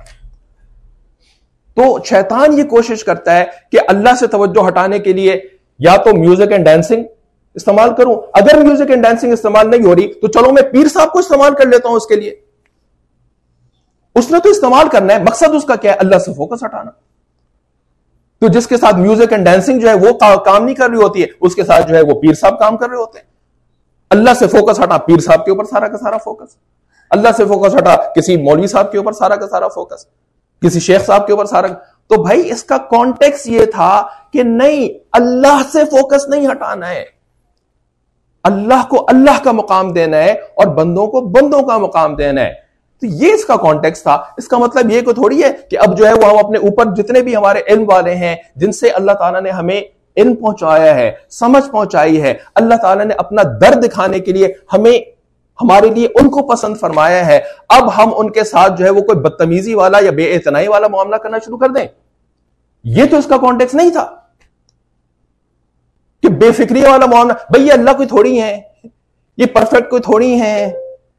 تو شیطان یہ کوشش کرتا ہے کہ اللہ سے توجہ ہٹانے کے لیے یا تو میوزک اینڈ ڈانسنگ استعمال کروں, اگر میوزک اینڈ ڈانسنگ استعمال نہیں ہو رہی تو چلو میں پیر صاحب کو استعمال کر لیتا ہوں اس کے لیے. اس نے تو استعمال کرنا ہے, مقصد اس کا کیا ہے؟ اللہ سے فوکس ہٹانا. تو جس کے ساتھ میوزک اینڈ ڈانسنگ جو ہے وہ کام نہیں کر رہی ہوتی ہے, اس کے ساتھ جو ہے وہ پیر صاحب کام کر رہے ہوتے ہیں. اللہ سے فوکس ہٹا پیر صاحب کے اوپر سارا کا سارا فوکس, اللہ سے فوکس ہٹا کسی مولوی صاحب کے اوپر سارا کا سارا فوکس, کسی شیخ صاحب کے اوپر سارا. تو بھائی اس کا کانٹیکس یہ تھا کہ نہیں, اللہ سے فوکس نہیں ہٹانا ہے, اللہ کو اللہ کا مقام دینا ہے اور بندوں کو بندوں کا مقام دینا ہے. تو یہ اس کا کانٹیکس تھا. اس کا مطلب یہ کوئی تھوڑی ہے کہ اب جو ہے وہ ہم اپنے اوپر جتنے بھی ہمارے علم والے ہیں جن سے اللہ تعالیٰ نے ہمیں علم پہنچایا ہے, سمجھ پہنچائی ہے, اللہ تعالیٰ نے اپنا درد دکھانے کے لیے ہمیں, ہمارے لیے ان کو پسند فرمایا ہے, اب ہم ان کے ساتھ جو ہے وہ کوئی بدتمیزی والا یا بے اعتنائی والا معاملہ کرنا شروع کر دیں. یہ تو اس کا کانٹیکس نہیں تھا کہ بے فکری والا معاملہ. بھئی یہ اللہ کوئی تھوڑی ہے, یہ پرفیکٹ کوئی تھوڑی ہے,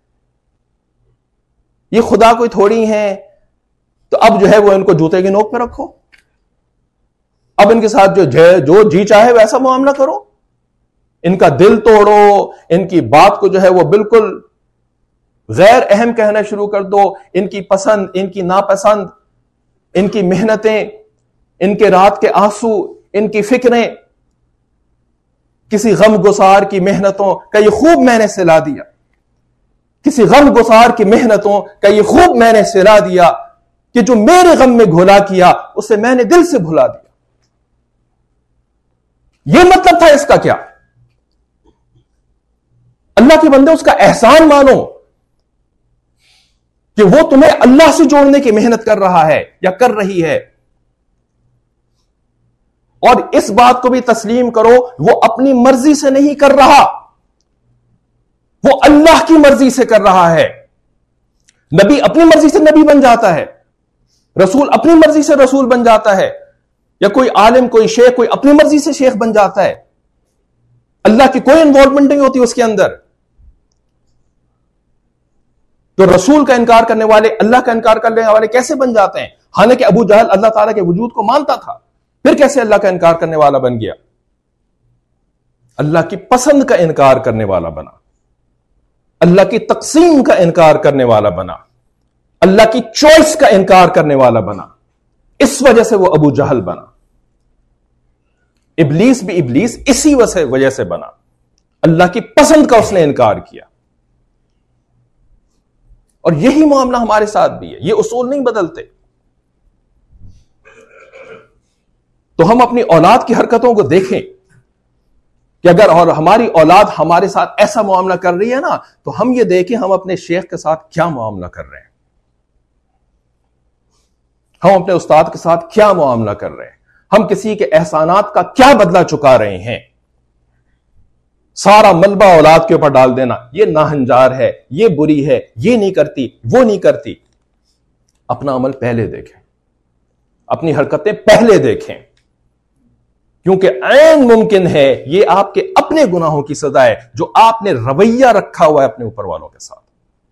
یہ خدا کوئی تھوڑی ہے, تو اب جو ہے وہ ان کو جوتے کی نوک پہ رکھو, اب ان کے ساتھ جو جی چاہے ویسا معاملہ کرو, ان کا دل توڑو, ان کی بات کو جو ہے وہ بالکل غیر اہم کہنا شروع کر دو, ان کی پسند, ان کی ناپسند, ان کی محنتیں, ان کے رات کے آنسو, ان کی فکریں, کسی غم گسار کی محنتوں کا یہ خوب میں نے سلا دیا, کسی غم گسار کی محنتوں کا یہ خوب میں نے سلا دیا کہ جو میرے غم میں گھولا کیا اسے میں نے دل سے بھلا دیا. یہ مطلب تھا اس کا کیا؟ اللہ کے بندے اس کا احسان مانو کہ وہ تمہیں اللہ سے جوڑنے کی محنت کر رہا ہے یا کر رہی ہے, اور اس بات کو بھی تسلیم کرو وہ اپنی مرضی سے نہیں کر رہا, وہ اللہ کی مرضی سے کر رہا ہے. نبی اپنی مرضی سے نبی بن جاتا ہے, رسول اپنی مرضی سے رسول بن جاتا ہے, یا کوئی عالم, کوئی شیخ, کوئی اپنی مرضی سے شیخ بن جاتا ہے. اللہ کی کوئی انوالومنٹ نہیں ہوتی اس کے اندر. تو رسول کا انکار کرنے والے اللہ کا انکار کرنے والے کیسے بن جاتے ہیں؟ حالانکہ ابو جہل اللہ تعالیٰ کے وجود کو مانتا تھا, پھر کیسے اللہ کا انکار کرنے والا بن گیا؟ اللہ کی پسند کا انکار کرنے والا بنا, اللہ کی تقسیم کا انکار کرنے والا بنا, اللہ کی چوائس کا انکار کرنے والا بنا. اس وجہ سے وہ ابو جہل بنا. ابلیس بھی ابلیس اسی وجہ سے بنا, اللہ کی پسند کا اس نے انکار کیا. اور یہی معاملہ ہمارے ساتھ بھی ہے, یہ اصول نہیں بدلتے. تو ہم اپنی اولاد کی حرکتوں کو دیکھیں کہ اگر اور ہماری اولاد ہمارے ساتھ ایسا معاملہ کر رہی ہے نا, تو ہم یہ دیکھیں ہم اپنے شیخ کے ساتھ کیا معاملہ کر رہے ہیں, ہم اپنے استاد کے ساتھ کیا معاملہ کر رہے ہیں, ہم کسی کے احسانات کا کیا بدلہ چکا رہے ہیں. سارا ملبہ اولاد کے اوپر ڈال دینا, یہ ناہنجار ہے, یہ بری ہے, یہ نہیں کرتی, وہ نہیں کرتی. اپنا عمل پہلے دیکھیں, اپنی حرکتیں پہلے دیکھیں, کیونکہ عین ممکن ہے یہ آپ کے اپنے گناہوں کی سزا ہے جو آپ نے رویہ رکھا ہوا ہے اپنے اوپر والوں کے ساتھ.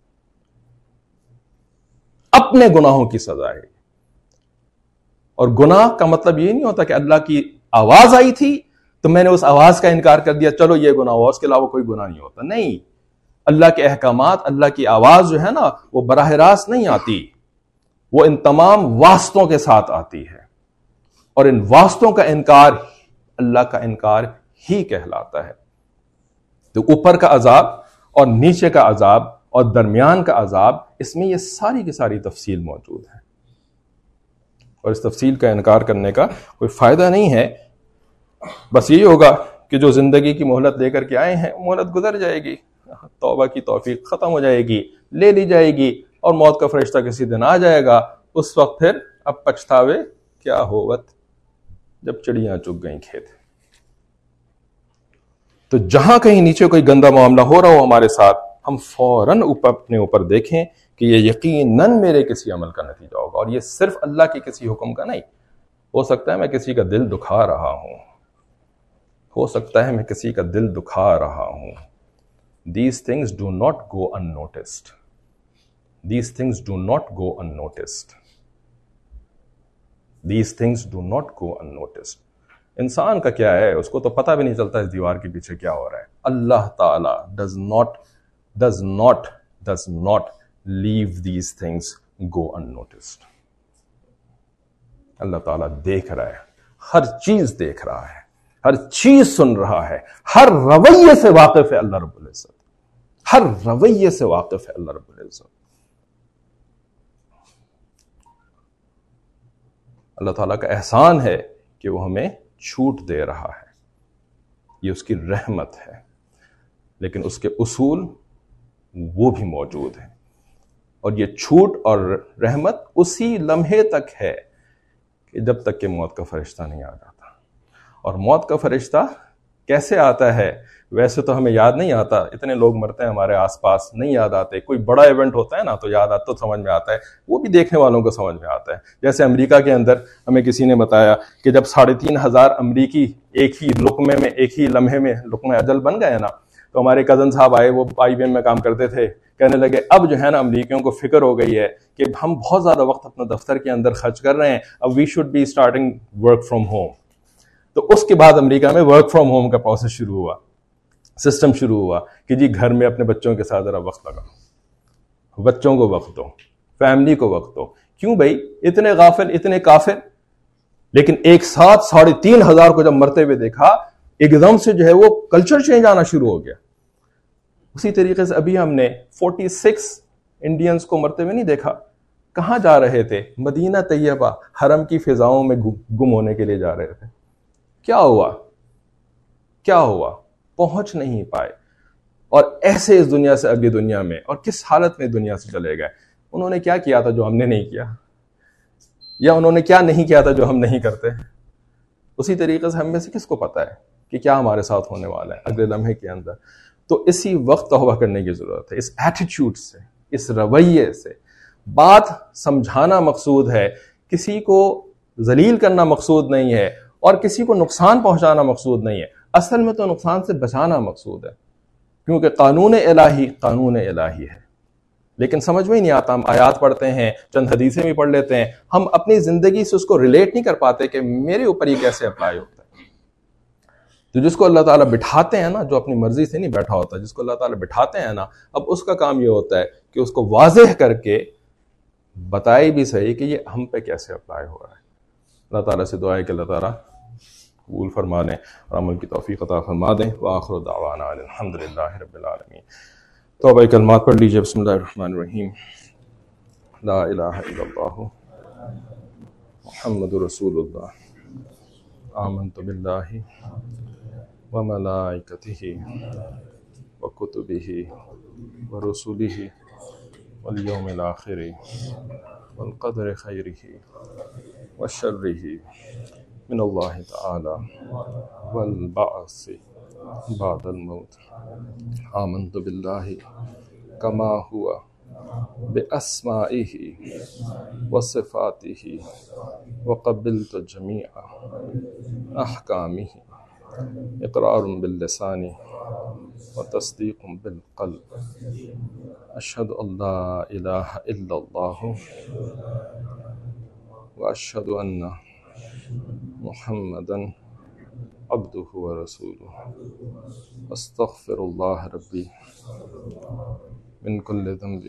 اپنے گناہوں کی سزا ہے. اور گناہ کا مطلب یہ نہیں ہوتا کہ اللہ کی آواز آئی تھی تو میں نے اس آواز کا انکار کر دیا، چلو یہ گناہ ہوا، اس کے علاوہ کوئی گناہ نہیں ہوتا. نہیں، اللہ کے احکامات، اللہ کی آواز جو ہے نا وہ براہ راست نہیں آتی، وہ ان تمام واسطوں کے ساتھ آتی ہے، اور ان واسطوں کا انکار اللہ کا انکار ہی کہلاتا ہے. تو اوپر کا عذاب اور نیچے کا عذاب اور درمیان کا عذاب، اس میں یہ ساری کی ساری تفصیل موجود ہے، اور اس تفصیل کا انکار کرنے کا کوئی فائدہ نہیں ہے. بس یہی ہوگا کہ جو زندگی کی مہلت لے کر کے آئے ہیں، مہلت گزر جائے گی، توبہ کی توفیق ختم ہو جائے گی، لے لی جائے گی، اور موت کا فرشتہ کسی دن آ جائے گا. اس وقت پھر اب پچھتاوے کیا ہوت جب چڑیاں چگ گئیں کھیت. تو جہاں کہیں نیچے کوئی گندا معاملہ ہو رہا ہو ہمارے ساتھ، ہم فوراً اپنے اوپر دیکھیں کہ یہ یقیناً میرے کسی عمل کا نتیجہ ہوگا، اور یہ صرف اللہ کے کسی حکم کا نہیں. ہو سکتا ہے میں کسی کا دل دکھا رہا ہوں، ہو سکتا ہے میں کسی کا دل دکھا رہا ہوں. These things do not go unnoticed. These things do not go unnoticed. These things do not go unnoticed. انسان کا کیا ہے، اس کو تو پتہ بھی نہیں چلتا اس دیوار کے پیچھے کیا ہو رہا ہے. اللہ تعالی does not leave these things go unnoticed. اللہ تعالیٰ دیکھ رہا ہے، ہر چیز دیکھ رہا ہے، ہر چیز سن رہا ہے، ہر رویے سے واقف ہے اللہ رب العزت، ہر رویے سے واقف ہے اللہ رب العزت. اللہ تعالیٰ کا احسان ہے کہ وہ ہمیں چھوٹ دے رہا ہے، یہ اس کی رحمت ہے، لیکن اس کے اصول وہ بھی موجود ہیں. اور یہ چھوٹ اور رحمت اسی لمحے تک ہے کہ جب تک کہ موت کا فرشتہ نہیں آ جاتا. اور موت کا فرشتہ کیسے آتا ہے؟ ویسے تو ہمیں یاد نہیں آتا، اتنے لوگ مرتے ہیں ہمارے آس پاس، نہیں یاد آتے. کوئی بڑا ایونٹ ہوتا ہے نا تو یاد آتا، تو سمجھ میں آتا ہے، وہ بھی دیکھنے والوں کو سمجھ میں آتا ہے. جیسے امریکہ کے اندر ہمیں کسی نے بتایا کہ جب 3,500 امریکی ایک ہی لقمے میں، ایک ہی لمحے میں لقمہ اجل بن گئے نا، تو ہمارے کزن صاحب آئے، وہ IBM میں کام کرتے تھے، کہنے لگے اب جو ہے نا امریکیوں کو فکر ہو گئی ہے کہ ہم بہت زیادہ وقت اپنا دفتر کے اندر خرچ کر رہے ہیں، اب we should be starting work from home. تو اس کے بعد امریکہ میں ورک فرام ہوم کا پروسیس شروع ہوا، سسٹم شروع ہوا کہ جی گھر میں اپنے بچوں کے ساتھ ذرا وقت لگاؤ، بچوں کو وقت دو، فیملی کو وقت دو. کیوں بھائی اتنے غافل، اتنے کافر؟ لیکن ایک ساتھ 3,500 کو جب مرتے ہوئے دیکھا، ایک دم سے جو ہے وہ کلچر چینج آنا شروع ہو گیا. اسی طریقے سے ابھی ہم نے 46 انڈینز کو مرتے ہوئے نہیں دیکھا. کہاں جا رہے تھے؟ مدینہ طیبہ، حرم کی فضاؤں میں گم ہونے کے لیے جا رہے تھے. کیا ہوا؟ کیا ہوا؟ پہنچ نہیں پائے، اور ایسے اس دنیا سے اگلی دنیا میں، اور کس حالت میں دنیا سے چلے گئے. انہوں نے کیا کیا تھا جو ہم نے نہیں کیا، یا انہوں نے کیا نہیں کیا تھا جو ہم نہیں کرتے؟ اسی طریقے سے ہم میں سے کس کو پتا ہے کہ کیا ہمارے ساتھ ہونے والا ہے اگلے لمحے کے اندر؟ تو اسی وقت توبہ کرنے کی ضرورت ہے، اس ایٹیٹیوڈ سے، اس رویے سے. بات سمجھانا مقصود ہے، کسی کو ذلیل کرنا مقصود نہیں ہے، اور کسی کو نقصان پہنچانا مقصود نہیں ہے. اصل میں تو نقصان سے بچانا مقصود ہے، کیونکہ قانون الہی ہے. لیکن سمجھ میں ہی نہیں آتا. ہم آیات پڑھتے ہیں، چند حدیثیں بھی پڑھ لیتے ہیں، ہم اپنی زندگی سے اس کو ریلیٹ نہیں کر پاتے کہ میرے اوپر یہ کیسے اپلائی ہوتا ہے. تو جس کو اللہ تعالیٰ بٹھاتے ہیں نا، جو اپنی مرضی سے نہیں بیٹھا ہوتا، جس کو اللہ تعالیٰ بٹھاتے ہیں نا، اب اس کا کام یہ ہوتا ہے کہ اس کو واضح کر کے بتائے بھی صحیح کہ یہ ہم پہ کیسے اپلائی ہو رہا ہے. اللہ تعالیٰ سے دعا ہے کہ اللہ تعالیٰ قبول فرما دیں اور عمل کی توفیق عطا فرما دیں. وآخر دعوانا الحمدللہ رب العالمین. توبہ کلمات پڑھ لیجئے. بسم اللہ الرحمن الرحیم. لا الہ الا اللہ محمد رسول اللہ. آمنت باللہ وملائکتہ وکتبہ ورسلہ والیوم الآخر والقدر خیرہ وشرہ من اللہ تعالی والبعث بعد الموت. آمنت باللہ کما ہوا بأسمائہ وصفاتہ وقبلت جمیع احکامہ اقرار باللسان وتصدیق بالقلب. اشہد ان لا الہ الا اللہ واشہد ان محمدا عبده ورسوله استغفر الله ربي من كل ذنب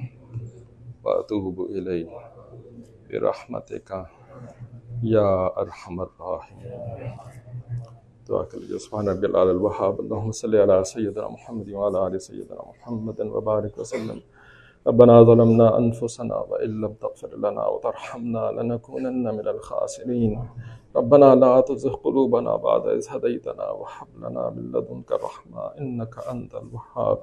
واتوب اليه برحمتك یا ارحم الراحمین. دعا کر لیجیے. سبحان ربی الاعلی الوہاب. اللہم صلی علی سیدنا محمد وعلی آل سیدنا محمد وبارک وسلم. ربنا ظلمنا انفسنا وان لم تغفر لنا وترحمنا لنكونن من الخاسرین. ربنا لا تزغ قلوبنا بعد إذ هديتنا وهب لنا من لدنك رحمة إنك أنت الوهاب.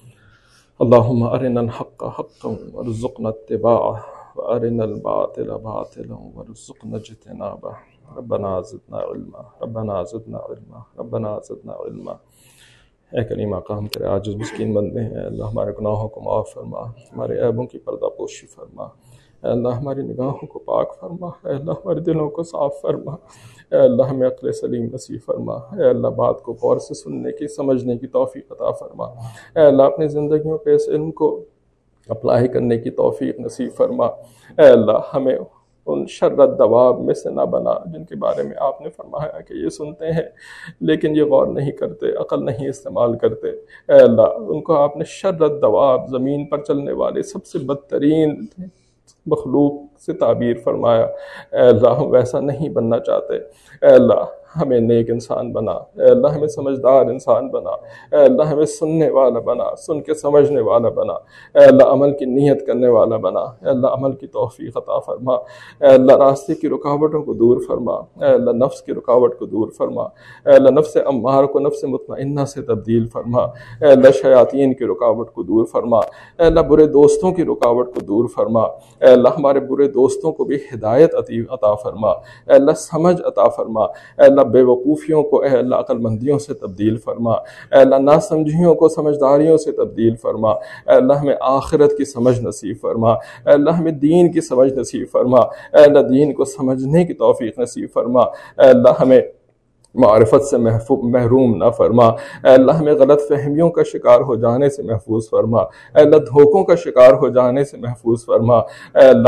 اللهم أرنا الحق حقا وارزقنا اتباعه وأرنا الباطل باطلا وارزقنا اجتنابه. ربنا زدنا علما ربنا زدنا علما ربنا زدنا علما. اے کریم آقا، ہم تیرے عاجز مسکین بندے ہیں. اللہ ہمارے گناہوں کو معاف فرما، ہمارے عیبوں کی پردہ پوشی فرما. اے اللہ ہماری نگاہوں کو پاک فرما. اے اللہ ہمارے دلوں کو صاف فرما. اے اللہ ہمیں عقل سلیم نصیب فرما. اے اللہ بات کو غور سے سننے کی، سمجھنے کی توفیق عطا فرما. اے اللہ اپنی زندگیوں پہ اس علم کو اپلائی کرنے کی توفیق نصیب فرما. اے اللہ ہمیں ان شر الدواب میں سے نہ بنا جن کے بارے میں آپ نے فرمایا کہ یہ سنتے ہیں لیکن یہ غور نہیں کرتے، عقل نہیں استعمال کرتے. اے اللہ ان کو آپ نے شر الدواب، زمین پر چلنے والے سب سے بدترین مخلوق سے تعبیر فرمایا. اے اللہ ہم ویسا نہیں بننا چاہتے. اے اللہ ہمیں نیک انسان بنا. اے اللہ ہمیں سمجھدار انسان بنا. اے اللہ ہمیں سننے والا بنا، سن کے سمجھنے والا بنا. اے اللہ عمل کی نیت کرنے والا بنا. اے اللہ عمل کی توفیق عطا فرما. اے اللہ راستے کی رکاوٹوں کو دور فرما. اے اللہ نفس کی رکاوٹ کو دور فرما. اے اللہ نفس امار کو نفس مطمئنہ سے تبدیل فرما. اے اللہ شیاطین کی رکاوٹ کو دور فرما. اے اللہ برے دوستوں کی رکاوٹ کو دور فرما. اے اللہ ہمارے برے دوستوں کو بھی ہدایت عطا فرما. اے اللہ سمجھ عطا فرما. اے اللہ بے وقوفیوں کو اے اللہ عقل مندیوں سے تبدیل فرما. اے اللہ ناسمجھیوں کو سمجھداریوں سے تبدیل فرما. اے اللہ ہمیں آخرت کی سمجھ نصیب فرما. اے اللہ ہمیں دین کی سمجھ نصیب فرما. اے اللہ دین کو سمجھنے کی توفیق نصیب فرما. اے اللہ ہمیں معرفت سے محروم نہ فرما. اے اللہ ہمیں غلط فہمیوں کا شکار ہو جانے سے محفوظ فرما. اے اللہ دھوکوں کا شکار ہو جانے سے محفوظ فرما. اے اللہ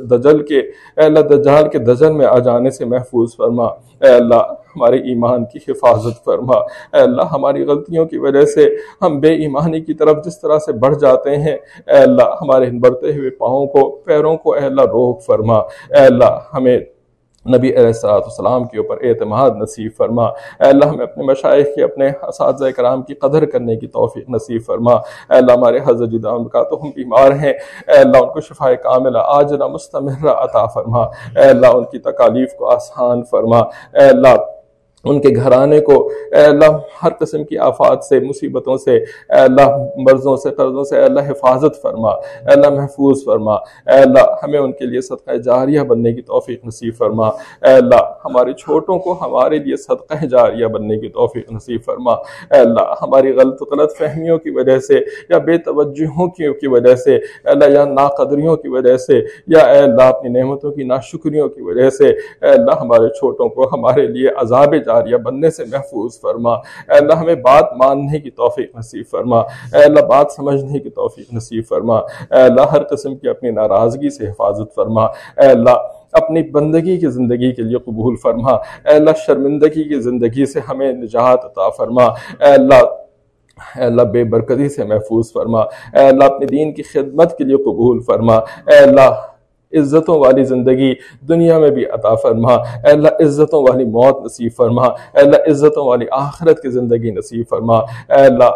دجال کے دجل میں آ جانے سے محفوظ فرما. اے اللہ ہمارے ایمان کی حفاظت فرما. اے اللہ ہماری غلطیوں کی وجہ سے ہم بے ایمانی کی طرف جس طرح سے بڑھ جاتے ہیں، اے اللہ ہمارے ان بڑھتے ہوئے پیروں کو اے اللہ روک فرما. اے اللہ ہمیں نبی علیہ السلام کے اوپر اعتماد نصیب فرما. اے اللہ ہمیں اپنے مشائخ کی، اپنے اساتذہ کرام کی قدر کرنے کی توفیق نصیب فرما. اے اللہ ہمارے حضرت جی دامت کا تو ہم بیمار ہیں، اے اللہ ان کو شفائے کاملہ عاجلہ مستمرہ عطا فرما. اے اللہ ان کی تکالیف کو آسان فرما. اے اللہ ان کے گھرانے کو اے اللہ ہر قسم کی آفات سے، مصیبتوں سے، اے اللہ مرضوں سے، قرضوں سے اے اللہ حفاظت فرما. اے اللہ محفوظ فرما. اے اللہ ہمیں ان کے لیے صدقہ جاریہ بننے کی توفیق نصیب فرما. اے اللہ ہمارے چھوٹوں کو ہمارے لیے صدقہ جاریہ بننے کی توفیق نصیب فرما. اے اللہ ہماری غلط فہمیوں کی وجہ سے یا بے توجہوں کی وجہ سے، اے اللہ یا ناقدریوں کی وجہ سے، یا اے اللہ اپنی نعمتوں کی ناشکریوں کی وجہ سے اے اللہ ہمارے چھوٹوں کو ہمارے لیے عذاب جاریہ بننے سے محفوظ فرما. اے اللہ ہمیں بات ماننے کی توفیق نصیب فرما. اے اللہ بات سمجھنے کی توفیق نصیب فرما. اے اللہ ہر قسم کی اپنی ناراضگی سے حفاظت فرما. اے اللہ اپنی بندگی کی زندگی کے لیے قبول فرما. اے اللہ شرمندگی کی زندگی سے ہمیں نجات عطا فرما. اے اللہ بے برکتی سے محفوظ فرما. اے اللہ اپنے دین کی خدمت کے لیے قبول فرما. اے اللہ عزتوں والی زندگی دنیا میں بھی عطا فرما. اے اللہ عزتوں والی موت نصیب فرما. اے اللہ عزتوں والی آخرت کی زندگی نصیب فرما. اے اللہ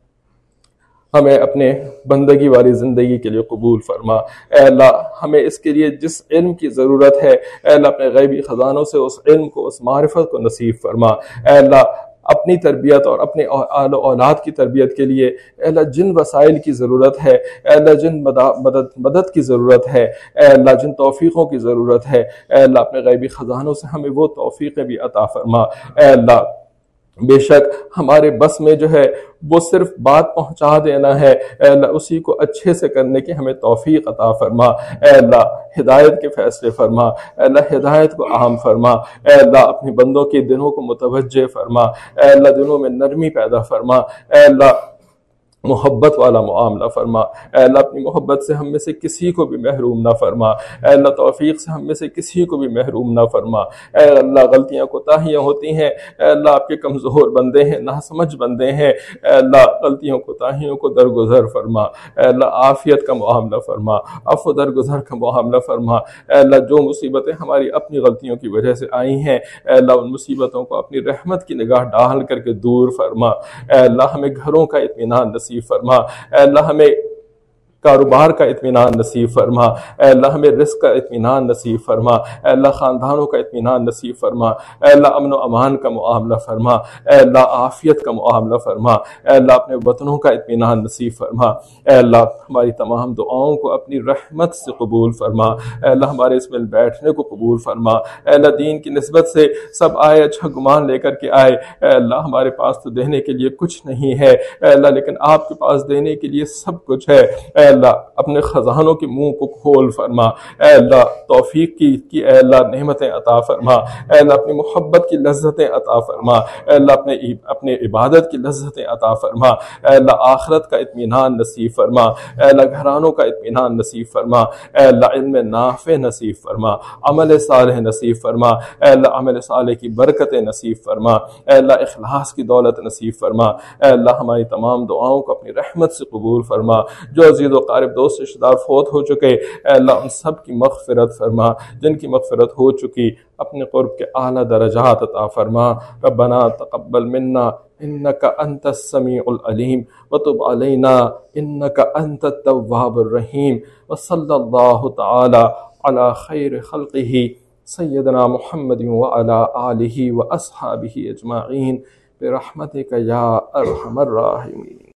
ہمیں اپنے بندگی والی زندگی کے لیے قبول فرما. اے اللہ ہمیں اس کے لیے جس علم کی ضرورت ہے اے اللہ اپنے غیبی خزانوں سے اس علم کو، اس معرفت کو نصیب فرما. اے اللہ اپنی تربیت اور اپنے آل و اولاد کی تربیت کے لیے اے اللہ جن وسائل کی ضرورت ہے، اے اللہ جن مدد کی ضرورت ہے، اے اللہ جن توفیقوں کی ضرورت ہے، اے اللہ اپنے غیبی خزانوں سے ہمیں وہ توفیقیں بھی عطا فرما. اے اللہ بے شک ہمارے بس میں جو ہے وہ صرف بات پہنچا دینا ہے، اے اللہ اسی کو اچھے سے کرنے کی ہمیں توفیق عطا فرما. اے اللہ ہدایت کے فیصلے فرما. اے اللہ ہدایت کو عام فرما. اے اللہ اپنے بندوں کے دلوں کو متوجہ فرما. اے اللہ دلوں میں نرمی پیدا فرما. اے اللہ محبت والا معاملہ فرما۔ اے اللہ اپنی محبت سے ہم میں سے کسی کو بھی محروم نہ فرما۔ اے اللہ توفیق سے ہم میں سے کسی کو بھی محروم نہ فرما۔ اے اللہ غلطیاں کوتاہیاں ہوتی ہیں، اے اللہ آپ کے کمزور بندے ہیں، ناسمجھ بندے ہیں، اے اللہ غلطیوں کوتاہیوں کو درگزر فرما۔ اے اللہ عافیت کا معاملہ فرما، عفو درگزر کا معاملہ فرما۔ اے اللہ جو مصیبتیں ہماری اپنی غلطیوں کی وجہ سے آئی ہیں، اے اللہ ان مصیبتوں کو اپنی رحمت کی نگاہ ڈال کر کے دور فرما۔ اے اللہ ہمیں گھروں کا اطمینان نصیب فرما۔ اے اللہ ہمیں کاروبار کا اطمینان نصیب فرما۔ اے اللہ ہمیں رزق کا اطمینان نصیب فرما۔ اے اللہ خاندانوں کا اطمینان نصیب فرما۔ اے اللہ امن و امان کا معاملہ فرما۔ اے اللہ عافیت کا معاملہ فرما۔ اے اللہ اپنے وطنوں کا اطمینان نصیب فرما۔ اے اللہ ہماری تمام دعاؤں کو اپنی رحمت سے قبول فرما۔ اے اللہ ہمارے اس مل بیٹھنے کو قبول فرما۔ اے اللہ دین کی نسبت سے سب آئے اچھا گمان لے کر کے آئے، اے اللہ ہمارے پاس تو دینے کے لیے کچھ نہیں ہے اے اللہ، لیکن آپ کے پاس دینے کے لیے سب کچھ ہے۔ اے اللہ اپنے خزانوں کے منہ کو کھول فرما۔ اے اللہ توفیق کی اے اللہ نعمتیں عطا فرما۔ اے اللہ اپنی محبت کی لذتیں عطا فرما۔ اے اللہ اپنے عبادت کی لذتیں عطا فرما۔ اے اللہ آخرت کا اطمینان نصیب فرما۔ اے اللہ گھرانوں کا اطمینان نصیب فرما۔ اے اللہ علم نافع نصیب فرما، عمل صالح نصیب فرما۔ اے اللہ عمل صالح کی برکتیں نصیب فرما۔ اے اللہ اخلاص کی دولت نصیب فرما۔ اے اللہ ہماری تمام دعاؤں کو اپنی رحمت سے قبول فرما۔ جو عزیز و قارب دوست رشتہ دار فوت ہو چکے، اے اللہ ان سب کی مغفرت فرما۔ جن کی مغفرت ہو چکی اپنے قرب کے اعلیٰ درجات عطا فرما۔ ربنا تقبل منا انک انت السمیع العلیم وتب علینا انک انت التواب الرحیم، وصلی اللہ تعالی علی خیر خلقہ سیدنا محمد وعلی آلہ واصحابہ اجمعین برحمتک یا ارحم الراحمین۔